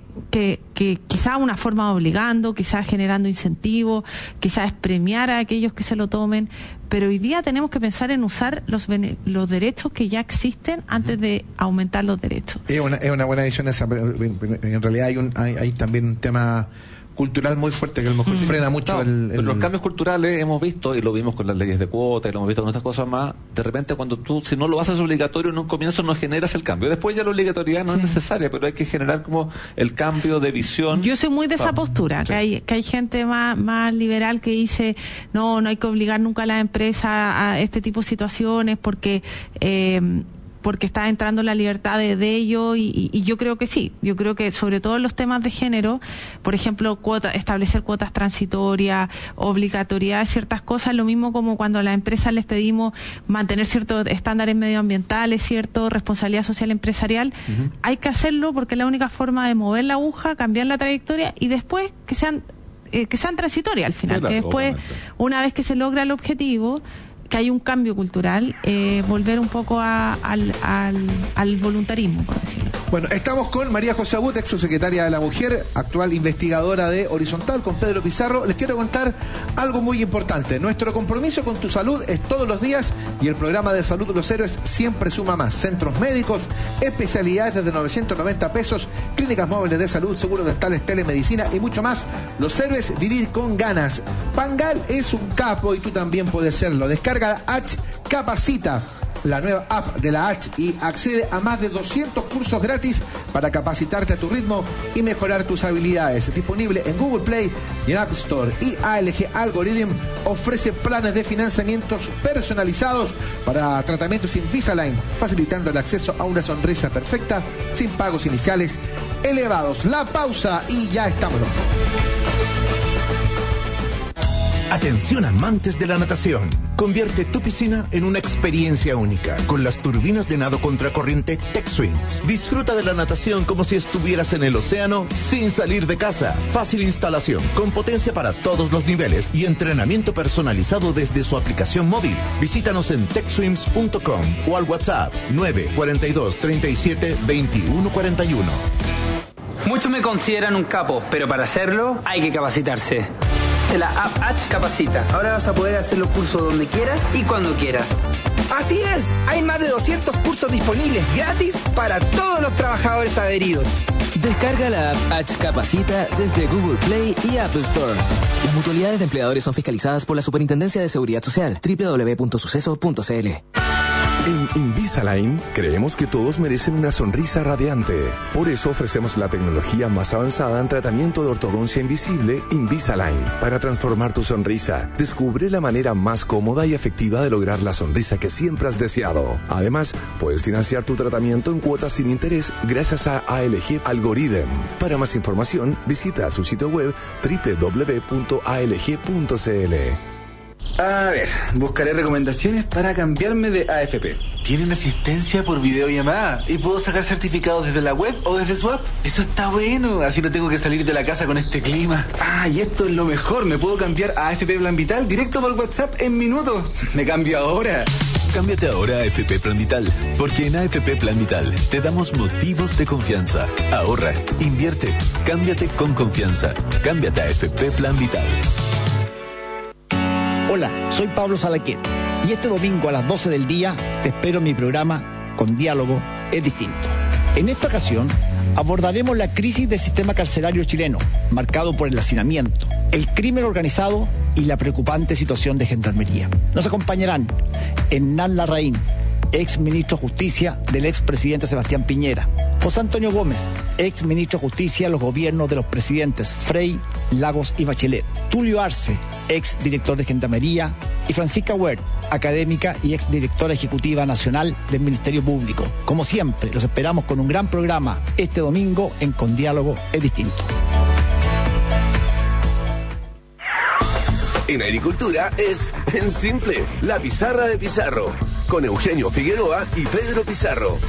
quizás una forma obligando, quizás generando incentivos, quizás premiar a aquellos que se lo tomen, pero hoy día tenemos que pensar en usar los derechos que ya existen antes de aumentar los derechos. Es una buena visión esa, pero en realidad hay también un tema cultural muy fuerte que a lo mejor frena mucho Pero los cambios culturales hemos visto, y lo vimos con las leyes de cuota, y lo hemos visto con otras cosas más. De repente, cuando tú, si no lo haces obligatorio en un comienzo, no generas el cambio. Después ya la obligatoriedad no es necesaria, pero hay que generar como el cambio de visión. Yo soy muy de esa postura, que hay gente más liberal que dice no hay que obligar nunca a la empresa a este tipo de situaciones porque está entrando la libertad de ellos, y yo creo que sí. Yo creo que sobre todo en los temas de género, por ejemplo, establecer cuotas transitorias, obligatoriedad de ciertas cosas, lo mismo como cuando a las empresas les pedimos mantener ciertos estándares medioambientales, cierto responsabilidad social empresarial. Hay que hacerlo porque es la única forma de mover la aguja, cambiar la trayectoria, y después que sean transitorias al final, que después, una vez que se logra el objetivo, que hay un cambio cultural, volver un poco al voluntarismo, por decirlo. Bueno, estamos con María José Abut, ex subsecretaria de la Mujer, actual investigadora de Horizontal, con Pedro Pizarro. Les quiero contar algo muy importante. Nuestro compromiso con tu salud es todos los días, y el programa de salud de los héroes siempre suma más. Centros médicos, especialidades desde 990 pesos, clínicas móviles de salud, seguros dentales, telemedicina y mucho más. Los héroes, vivir con ganas. Pangal es un capo y tú también puedes serlo. Descarga Descarga la H Capacita, la nueva app de la H, y accede a más de 200 cursos gratis para capacitarte a tu ritmo y mejorar tus habilidades. Disponible en Google Play y en App Store. Y ALG Algorithm ofrece planes de financiamientos personalizados para tratamientos Invisalign, facilitando el acceso a una sonrisa perfecta sin pagos iniciales elevados. La pausa y ya estamos. Atención amantes de la natación. Convierte tu piscina en una experiencia única con las turbinas de nado contracorriente TechSwings. Disfruta de la natación como si estuvieras en el océano sin salir de casa. Fácil instalación, con potencia para todos los niveles y entrenamiento personalizado desde su aplicación móvil. Visítanos en techswims.com o al WhatsApp 942 37 21 41. Muchos me consideran un capo, pero para hacerlo hay que capacitarse. La app H capacita. Ahora vas a poder hacer los cursos donde quieras y cuando quieras. Así es, hay más de 200 cursos disponibles gratis para todos los trabajadores adheridos. Descarga la app H Capacita desde Google Play y Apple Store. Las mutualidades de empleadores son fiscalizadas por la Superintendencia de Seguridad Social, www.suceso.cl. En Invisalign creemos que todos merecen una sonrisa radiante. Por eso ofrecemos la tecnología más avanzada en tratamiento de ortodoncia invisible, Invisalign, para transformar tu sonrisa. Descubre la manera más cómoda y efectiva de lograr la sonrisa que siempre has deseado. Además, puedes financiar tu tratamiento en cuotas sin interés gracias a ALG Algorithm. Para más información, visita su sitio web www.alg.cl. A ver, buscaré recomendaciones para cambiarme de AFP. ¿Tienen asistencia por videollamada? ¿Y puedo sacar certificados desde la web o desde su app? Eso está bueno, así no tengo que salir de la casa con este clima. Ah, y esto es lo mejor, me puedo cambiar a AFP Plan Vital directo por WhatsApp en minutos. Me cambio ahora. Cámbiate ahora a AFP Plan Vital, porque en AFP Plan Vital te damos motivos de confianza. Ahorra, invierte, cámbiate con confianza. Cámbiate a AFP Plan Vital. Hola, soy Pablo Salaquet y este domingo a las 12 del día te espero en mi programa Con Diálogo es Distinto. En esta ocasión abordaremos la crisis del sistema carcerario chileno, marcado por el hacinamiento, el crimen organizado y la preocupante situación de Gendarmería. Nos acompañarán Hernán Larraín, ex ministro de Justicia del ex presidente Sebastián Piñera, José Antonio Gómez, ex ministro de Justicia en los gobiernos de los presidentes Frei, Lagos y Bachelet, Tulio Arce, ex director de Gendarmería, y Francisca Huert, académica y ex directora ejecutiva nacional del Ministerio Público. Como siempre, los esperamos con un gran programa este domingo en Con Diálogo es Distinto. En agricultura es en simple, la pizarra de Pizarro, con Eugenio Figueroa y Pedro Pizarro.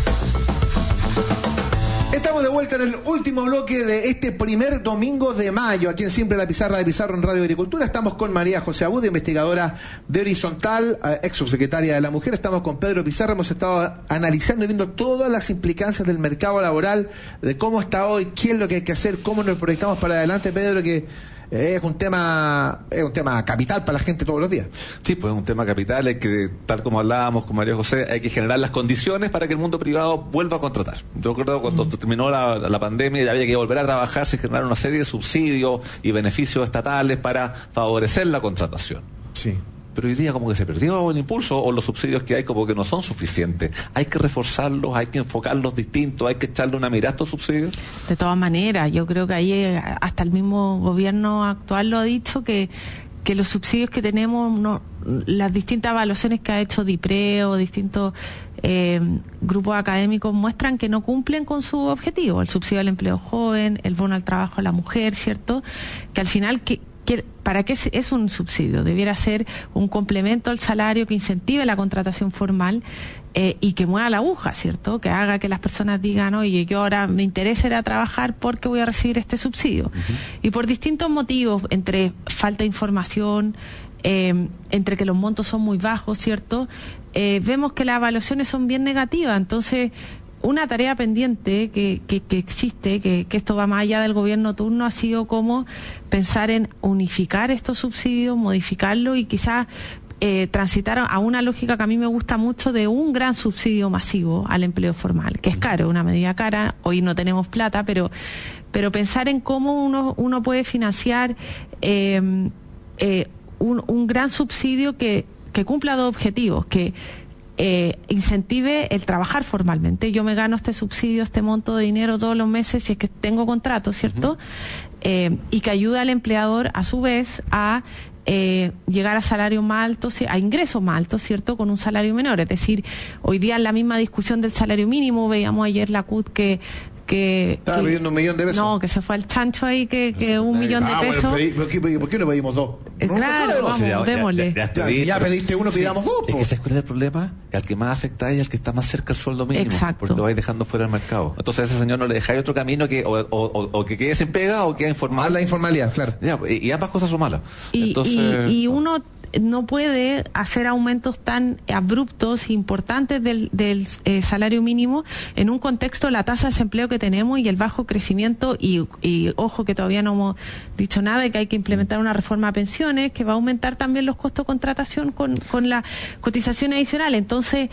Estamos de vuelta en el último bloque de este primer domingo de mayo, aquí en Siempre la Pizarra de Pizarro en Radio Agricultura. Estamos con María José Abud, investigadora de Horizontal, ex subsecretaria de la Mujer. Estamos con Pedro Pizarro, hemos estado analizando y viendo todas las implicancias del mercado laboral, de cómo está hoy, qué es lo que hay que hacer, cómo nos proyectamos para adelante, Pedro, que es un tema capital para la gente todos los días. Sí, pues es un tema capital, hay que, tal como hablábamos con María José, hay que generar las condiciones para que el mundo privado vuelva a contratar. Yo recuerdo cuando terminó la pandemia y había que volver a trabajar, se generaron una serie de subsidios y beneficios estatales para favorecer la contratación. Sí. Pero hoy día como que se perdió el impulso, o los subsidios que hay como que no son suficientes. Hay que reforzarlos, hay que enfocarlos distintos, hay que echarle una mirada a estos subsidios. De todas maneras, yo creo que ahí hasta el mismo gobierno actual lo ha dicho, que los subsidios que tenemos, las distintas evaluaciones que ha hecho DIPRE o distintos grupos académicos muestran que no cumplen con su objetivo. El subsidio al empleo joven, el bono al trabajo a la mujer, ¿cierto? Que al final... ¿Para qué es un subsidio? Debiera ser un complemento al salario que incentive la contratación formal y que mueva la aguja, ¿cierto? Que haga que las personas digan, oye, yo ahora me interesa ir a trabajar porque voy a recibir este subsidio. Uh-huh. Y por distintos motivos, entre falta de información, entre que los montos son muy bajos, ¿cierto? Vemos que las evaluaciones son bien negativas. Entonces, una tarea pendiente que existe, que esto va más allá del gobierno turno, ha sido como pensar en unificar estos subsidios, modificarlos y quizás transitar a una lógica que a mí me gusta mucho de un gran subsidio masivo al empleo formal, que es caro, una medida cara. Hoy no tenemos plata, pero pensar en cómo uno puede financiar un gran subsidio que que cumpla dos objetivos, que incentive el trabajar formalmente. Yo me gano este subsidio, este monto de dinero todos los meses si es que tengo contrato, ¿cierto? Y que ayude al empleador a su vez a llegar a salarios más altos, a ingresos más altos, ¿cierto? Con un salario menor. Es decir, hoy día en la misma discusión del salario mínimo, veíamos ayer la CUT que estaba pidiendo 1 millón de pesos. No, que se fue al chancho ahí, que 1 millón de pesos. Bueno, ¿por qué no pedimos 2? Claro, vamos, démosle. Si ya pediste 1, pidamos 2. Es que ¿sabes cuál es el problema? Que al que más afecta es el que está más cerca del sueldo mínimo. Exacto. Porque lo vais dejando fuera del mercado. Entonces a ese señor no le dejáis otro camino que o que quede sin pega o quede informal. La informalidad, claro. Ya, y ambas cosas son malas. Y uno no puede hacer aumentos tan abruptos e importantes del salario mínimo en un contexto de la tasa de desempleo que tenemos y el bajo crecimiento y ojo que todavía no hemos dicho nada de que hay que implementar una reforma a pensiones que va a aumentar también los costos de contratación con la cotización adicional. Entonces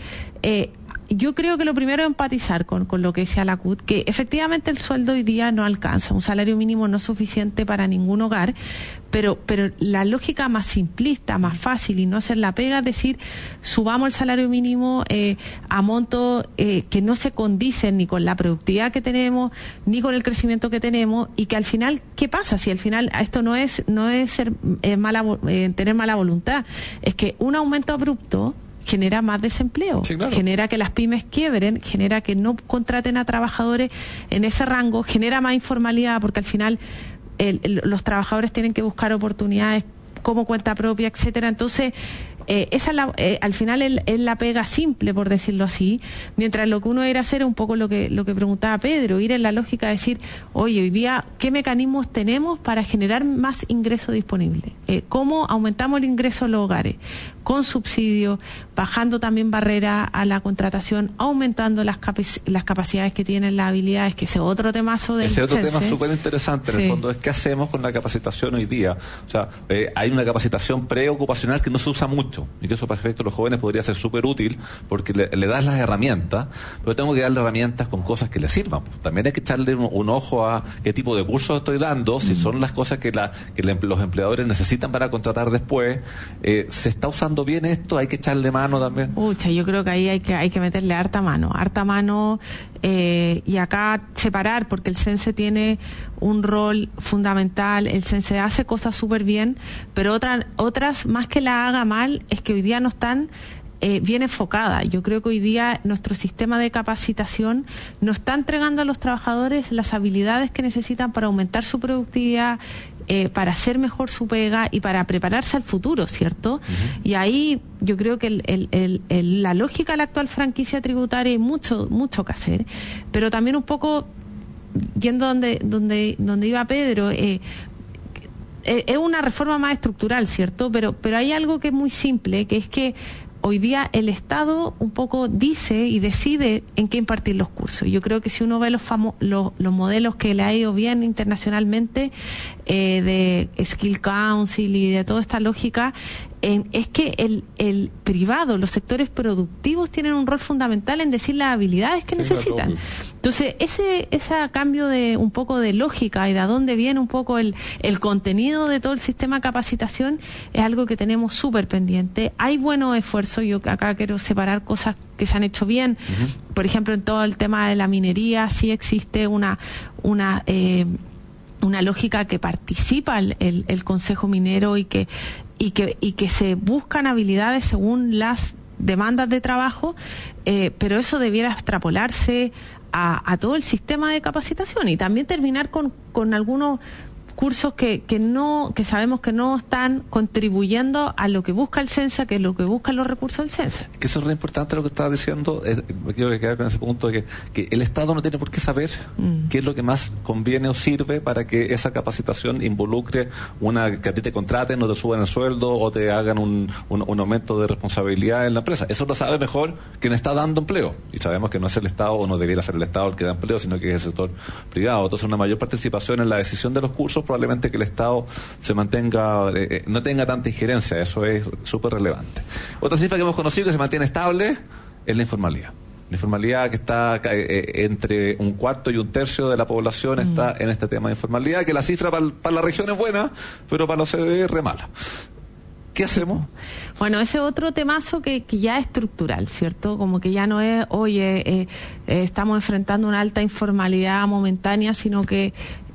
yo creo que lo primero es empatizar con lo que decía la CUT, que efectivamente el sueldo hoy día no alcanza, un salario mínimo no es suficiente para ningún hogar, pero la lógica más simplista, más fácil y no hacer la pega es decir, subamos el salario mínimo a montos que no se condicen ni con la productividad que tenemos, ni con el crecimiento que tenemos, y que al final, ¿qué pasa? Si al final esto no es ser tener mala voluntad, es que un aumento abrupto genera más desempleo, sí, claro. Genera que las pymes quiebren, genera que no contraten a trabajadores en ese rango, genera más informalidad porque al final los trabajadores tienen que buscar oportunidades como cuenta propia, etcétera. Entonces esa es al final es la pega simple, por decirlo así, mientras lo que uno debería hacer es un poco lo que preguntaba Pedro, ir en la lógica de decir, oye, hoy día, ¿qué mecanismos tenemos para generar más ingreso disponible? ¿Cómo aumentamos el ingreso a los hogares? Con subsidios, bajando también barreras a la contratación, aumentando las capacidades que tienen, las habilidades, que ese otro temazo del Ese otro CENSE. tema súper interesante, en el fondo, es qué hacemos con la capacitación hoy día. O sea, hay una capacitación preocupacional que no se usa mucho, y que eso para efectos de los jóvenes podría ser súper útil, porque le das las herramientas, pero tengo que darle herramientas con cosas que le sirvan. También hay que echarle un ojo a qué tipo de cursos estoy dando, si son las cosas que los empleadores necesitan para contratar después. ¿Se está usando bien esto? ¿Hay que echarle mano también? Yo creo que ahí hay que meterle harta mano, y acá separar, porque el CENSE tiene un rol fundamental, el CENSE hace cosas súper bien, pero otras más que la haga mal es que hoy día no están bien enfocada. Yo creo que hoy día nuestro sistema de capacitación no está entregando a los trabajadores las habilidades que necesitan para aumentar su productividad, para hacer mejor su pega y para prepararse al futuro, ¿cierto? Uh-huh. Y ahí yo creo que la lógica de la actual franquicia tributaria hay mucho que hacer, pero también un poco yendo donde iba Pedro, es una reforma más estructural, ¿cierto? Pero hay algo que es muy simple, que es que hoy día el Estado un poco dice y decide en qué impartir los cursos. Yo creo que si uno ve los modelos que le ha ido bien internacionalmente, de Skill Council y de toda esta lógica, es que el privado, los sectores productivos tienen un rol fundamental en decir las habilidades que necesitan. Entonces, ese cambio de un poco de lógica y de a dónde viene un poco el contenido de todo el sistema de capacitación es algo que tenemos súper pendiente. Hay buenos esfuerzos, yo acá quiero separar cosas que se han hecho bien. Uh-huh. Por ejemplo, en todo el tema de la minería sí existe una lógica que participa el Consejo Minero y que se buscan habilidades según las demandas de trabajo, pero eso debiera extrapolarse a todo el sistema de capacitación y también terminar con algunos cursos que sabemos que no están contribuyendo a lo que busca el CENSE, que es lo que buscan los recursos del CENSE. Que eso es re importante lo que estaba diciendo. Me quiero quedar con ese punto de que el Estado no tiene por qué saber qué es lo que más conviene o sirve para que esa capacitación involucre que a ti te contraten o te suban el sueldo o te hagan un aumento de responsabilidad en la empresa. Eso lo sabe mejor quien está dando empleo. Y sabemos que no es el Estado o no debiera ser el Estado el que da empleo, sino que es el sector privado. Entonces, una mayor participación en la decisión de los cursos, probablemente que el Estado se mantenga, no tenga tanta injerencia. Eso es súper relevante. Otra cifra que hemos conocido que se mantiene estable es la informalidad. La informalidad que está entre 1/4 y 1/3 de la población está en este tema de informalidad, que la cifra para la región es buena, pero para la OCDE es re mala. ¿Qué hacemos? Bueno, ese otro temazo que ya es estructural, ¿cierto? Como que ya no es, oye, estamos enfrentando una alta informalidad momentánea, sino que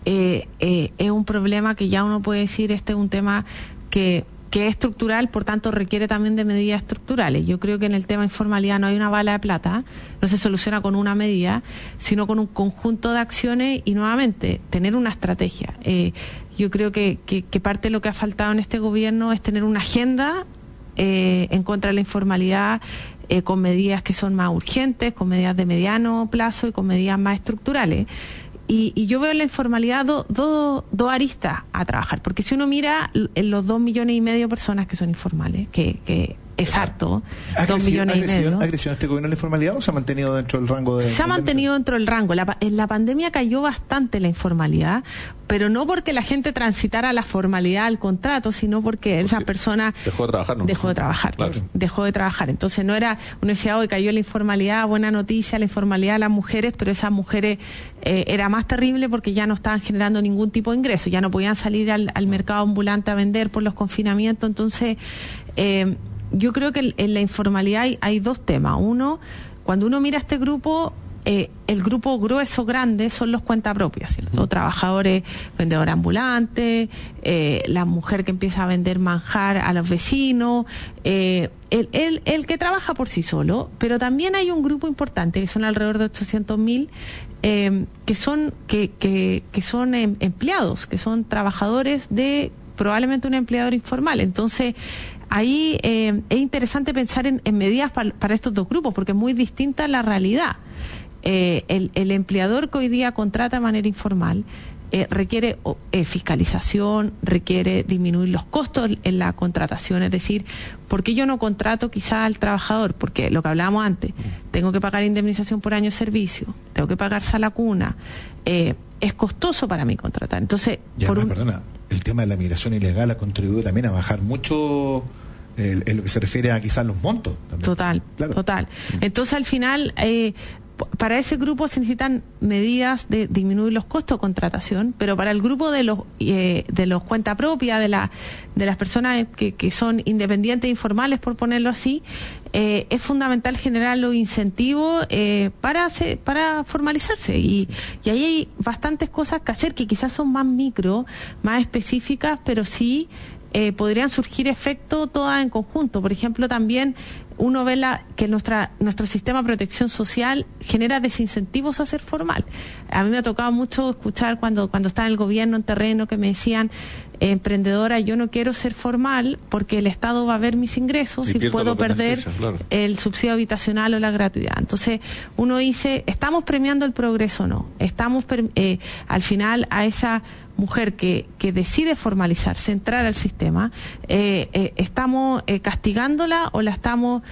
es un problema que ya uno puede decir, este es un tema que es estructural, por tanto requiere también de medidas estructurales. Yo creo que en el tema de informalidad no hay una bala de plata, no se soluciona con una medida, sino con un conjunto de acciones y nuevamente tener una estrategia. Yo creo que parte de lo que ha faltado en este gobierno es tener una agenda en contra de la informalidad, con medidas que son más urgentes, con medidas de mediano plazo y con medidas más estructurales. Y yo veo en la informalidad dos aristas a trabajar, porque si uno mira en los 2,5 millones de personas que son informales, que es harto, 2,5 millones. ¿Ha crecido este gobierno la informalidad o se ha mantenido dentro del rango de...? Se ha mantenido dentro del rango. En la pandemia cayó bastante la informalidad, pero no porque la gente transitara la formalidad al contrato, sino porque esas personas... Dejó de trabajar, ¿no? Dejó de trabajar, claro. Dejó de trabajar. Entonces no era... Uno decía, hoy cayó la informalidad, buena noticia, la informalidad de las mujeres, pero esas mujeres era más terrible porque ya no estaban generando ningún tipo de ingreso, ya no podían salir al mercado ambulante a vender por los confinamientos. Entonces... yo creo que en la informalidad hay dos temas. Uno, cuando uno mira este grupo, el grupo grueso grande son los cuentapropias, ¿cierto? Trabajadores, vendedores ambulantes, la mujer que empieza a vender manjar a los vecinos, el que trabaja por sí solo, pero también hay un grupo importante que son alrededor de 800.000 que son empleados, que son trabajadores de probablemente un empleador informal. Entonces ahí es interesante pensar en medidas para estos dos grupos, porque es muy distinta la realidad. El empleador que hoy día contrata de manera informal requiere fiscalización, requiere disminuir los costos en la contratación, es decir, ¿por qué yo no contrato quizá al trabajador? Porque lo que hablábamos antes, tengo que pagar indemnización por año de servicio, tengo que pagar sala cuna, es costoso para mí contratar. Entonces, perdona, el tema de la migración ilegal ha contribuido también a bajar mucho en lo que se refiere a quizás los montos. También. Total. Entonces, al final, para ese grupo se necesitan medidas de disminuir los costos de contratación, pero para el grupo de los cuenta propia, de las personas que son independientes e informales, por ponerlo así, es fundamental generar los incentivos para formalizarse. Y ahí hay bastantes cosas que hacer que quizás son más micro, más específicas, pero sí podrían surgir efectos todas en conjunto. Por ejemplo, también uno ve que nuestro sistema de protección social genera desincentivos a ser formal. A mí me ha tocado mucho escuchar cuando estaba en el gobierno en terreno que me decían, emprendedora, yo no quiero ser formal porque el Estado va a ver mis ingresos y puedo perder el subsidio habitacional o la gratuidad. Entonces uno dice, ¿estamos premiando el progreso o no? Estamos al final a esa mujer que decide formalizarse, entrar al sistema, ¿estamos castigándola o la estamos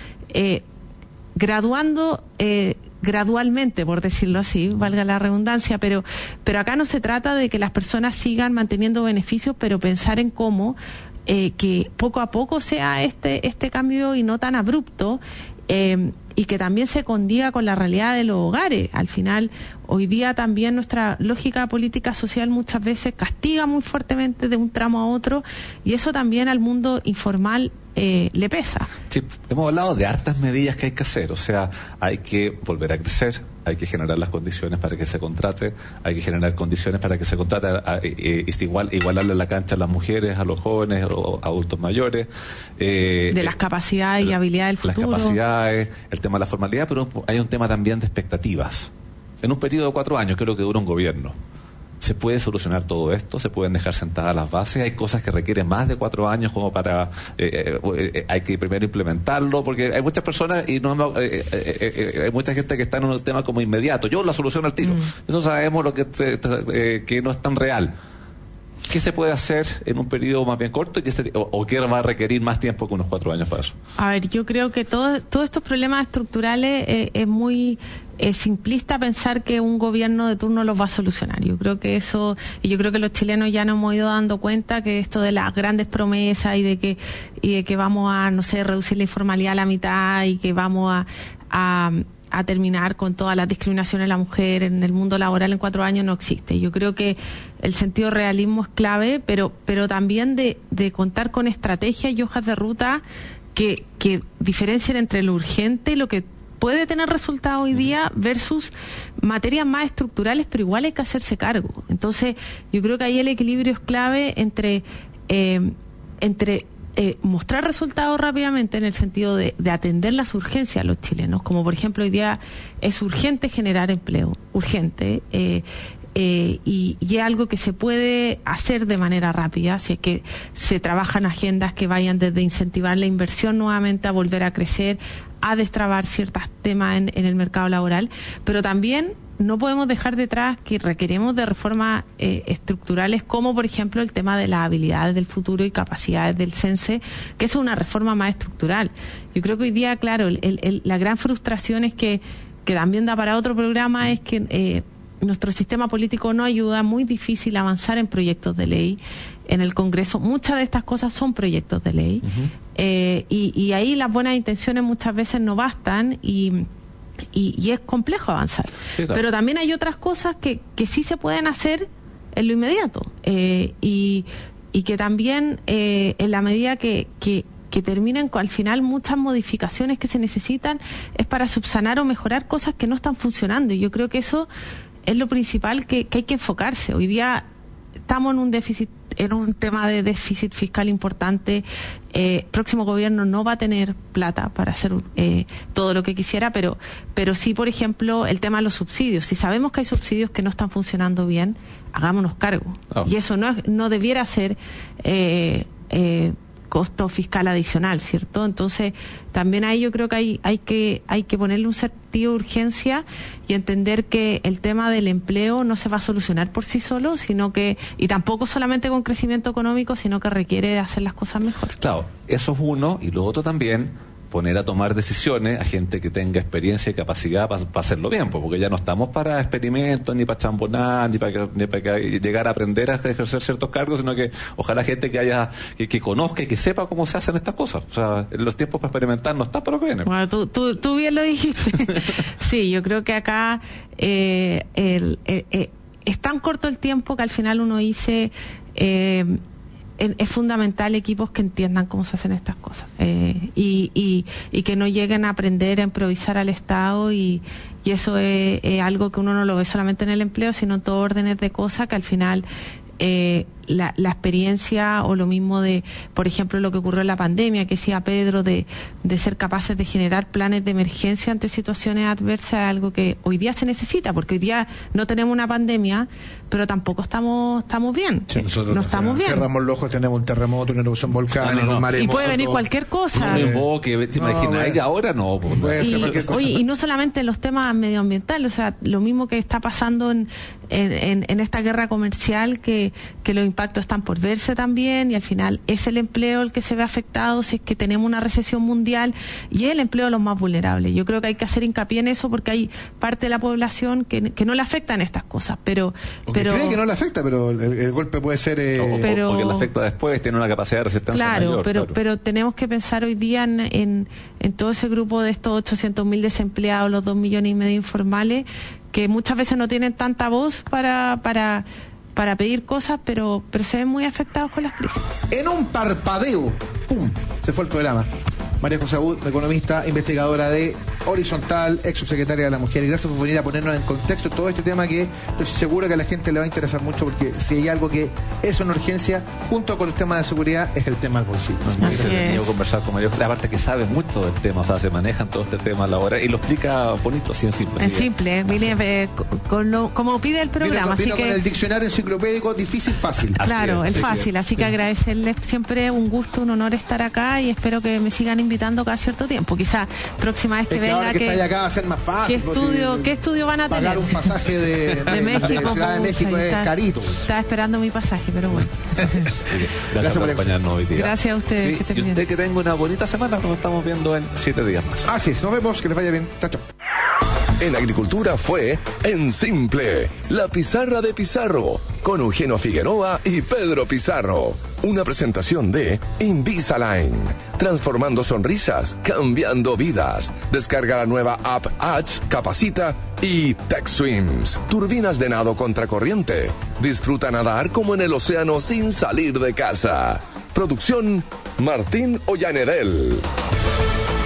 graduando gradualmente, por decirlo así, valga la redundancia, pero acá no se trata de que las personas sigan manteniendo beneficios, pero pensar en cómo que poco a poco sea este cambio y no tan abrupto, y que también se condiga con la realidad de los hogares. Al final, hoy día también nuestra lógica política social muchas veces castiga muy fuertemente de un tramo a otro, y eso también al mundo informal le pesa. Sí, hemos hablado de hartas medidas que hay que hacer, o sea, hay que volver a crecer, hay que generar las condiciones para que se contrate, hay que generar condiciones para que se contrate, igualarle la cancha a las mujeres, a los jóvenes, a los adultos mayores. De las capacidades y habilidades del futuro. Las capacidades, el tema de la formalidad, pero hay un tema también de expectativas. En un periodo de 4 años, que es lo que dura un gobierno, ¿se puede solucionar todo esto? ¿Se pueden dejar sentadas las bases? Hay cosas que requieren más de 4 años como para... hay que primero implementarlo, porque hay muchas personas y hay mucha gente que está en un tema como inmediato. Yo la soluciono al tiro. Eso sabemos lo que no es tan real. ¿Qué se puede hacer en un periodo más bien corto o qué va a requerir más tiempo que unos 4 años para eso? A ver, yo creo que todos estos problemas estructurales es muy simplista pensar que un gobierno de turno los va a solucionar. Yo creo que yo creo que los chilenos ya nos hemos ido dando cuenta que esto de las grandes promesas y de que vamos a, no sé, reducir la informalidad a la mitad y que vamos a a terminar con toda la discriminación en la mujer en el mundo laboral en 4 años no existe. Yo creo que el sentido de realismo es clave, pero también de contar con estrategias y hojas de ruta que diferencien entre lo urgente y lo que puede tener resultado hoy día versus materias más estructurales, pero igual hay que hacerse cargo. Entonces, yo creo que ahí el equilibrio es clave entre mostrar resultados rápidamente en el sentido de atender las urgencias a los chilenos, como por ejemplo hoy día es urgente generar empleo, urgente, y es algo que se puede hacer de manera rápida, si es que se trabajan agendas que vayan desde incentivar la inversión nuevamente a volver a crecer, a destrabar ciertos temas en el mercado laboral, pero también no podemos dejar detrás que requerimos de reformas estructurales, como por ejemplo el tema de las habilidades del futuro y capacidades del CENSE, que es una reforma más estructural. Yo creo que hoy día, claro, la gran frustración es que también da para otro programa, es que nuestro sistema político no ayuda, muy difícil avanzar en proyectos de ley en el Congreso. Muchas de estas cosas son proyectos de ley, y ahí las buenas intenciones muchas veces no bastan y es complejo avanzar. Sí, claro. Pero también hay otras cosas que sí se pueden hacer en lo inmediato, y que también en la medida que terminen al final muchas modificaciones que se necesitan es para subsanar o mejorar cosas que no están funcionando, y yo creo que eso es lo principal que hay que enfocarse. Hoy día estamos en un tema de déficit fiscal importante. Próximo gobierno no va a tener plata para hacer todo lo que quisiera, pero sí, por ejemplo, el tema de los subsidios. Si sabemos que hay subsidios que no están funcionando bien, hagámonos cargo. Y eso no debiera ser costo fiscal adicional, ¿cierto? Entonces, también ahí yo creo que hay que ponerle un sentido de urgencia y entender que el tema del empleo no se va a solucionar por sí solo, y tampoco solamente con crecimiento económico, sino que requiere de hacer las cosas mejor. Claro, eso es uno, y lo otro también, poner a tomar decisiones a gente que tenga experiencia y capacidad para hacerlo bien, porque ya no estamos para experimentos, ni para chambonar, ni para llegar a aprender a ejercer ciertos cargos, sino que ojalá gente que conozca y que sepa cómo se hacen estas cosas. O sea, los tiempos para experimentar no están para lo que viene. Bueno, tú bien lo dijiste. Sí, yo creo que acá es tan corto el tiempo que al final uno dice... es fundamental equipos que entiendan cómo se hacen estas cosas, y que no lleguen a aprender a improvisar al Estado, y eso es algo que uno no lo ve solamente en el empleo, sino en todo órdenes de cosas que al final la experiencia, o lo mismo de, por ejemplo, lo que ocurrió en la pandemia, que decía Pedro, de ser capaces de generar planes de emergencia ante situaciones adversas, es algo que hoy día se necesita, porque hoy día no tenemos una pandemia, pero tampoco estamos bien. Sí, nosotros no estamos bien. Cerramos los ojos, tenemos un terremoto, una erupción volcánica, un maremoto. Y puede venir cualquier cosa. ¿Te imaginas? Ahora no. Oye, y no solamente en los temas medioambientales, o sea, lo mismo que está pasando en esta guerra comercial, que los impactos están por verse también, y al final es el empleo el que se ve afectado si es que tenemos una recesión mundial, y es el empleo de los más vulnerables. Yo creo que hay que hacer hincapié en eso, porque hay parte de la población que no le afectan estas cosas, pero cree que no le afecta, pero el golpe puede ser porque le afecta después, tiene una capacidad de resistencia mayor. Pero tenemos que pensar hoy día en todo ese grupo de estos 800.000 desempleados, los 2,5 millones informales, que muchas veces no tienen tanta voz para pedir cosas, pero se ven muy afectados con las crisis. En un parpadeo, ¡pum!, se fue el programa. María José Abud, economista, investigadora de Horizontal, ex subsecretaria de la Mujer, y gracias por venir a ponernos en contexto todo este tema que estoy seguro que a la gente le va a interesar mucho, porque si hay algo que es una urgencia, junto con el tema de seguridad, es el tema del bolsillo. He conversar con María, aparte que sabe mucho del tema, o sea, se manejan todo este tema laboral y lo explica bonito, así en simple. En simple, vine como pide el programa. Vino con el diccionario enciclopédico difícil, fácil. Claro, el fácil, así que agradecerles siempre, un gusto, un honor estar acá, y espero que me sigan invitando cada cierto tiempo. Quizá próxima vez que venga, ahora que está acá va a ser más fácil. ¿Qué estudio van a tener? Pagar un pasaje de México, Ciudad de México es carito. Estaba esperando mi pasaje, pero bueno. Gracias por acompañarnos hoy día. Gracias a ustedes. Sí, y usted que tenga una bonita semana, nos estamos viendo en 7 días más. Así es, nos vemos, que les vaya bien. Chao, chao. En Agricultura fue En Simple, la pizarra de Pizarro, con Eugenio Figueroa y Pedro Pizarro. Una presentación de Invisalign. Transformando sonrisas, cambiando vidas. Descarga la nueva app H, Capacita y TechSwims. Turbinas de nado contracorriente. Disfruta nadar como en el océano sin salir de casa. Producción Martín Ollanedel.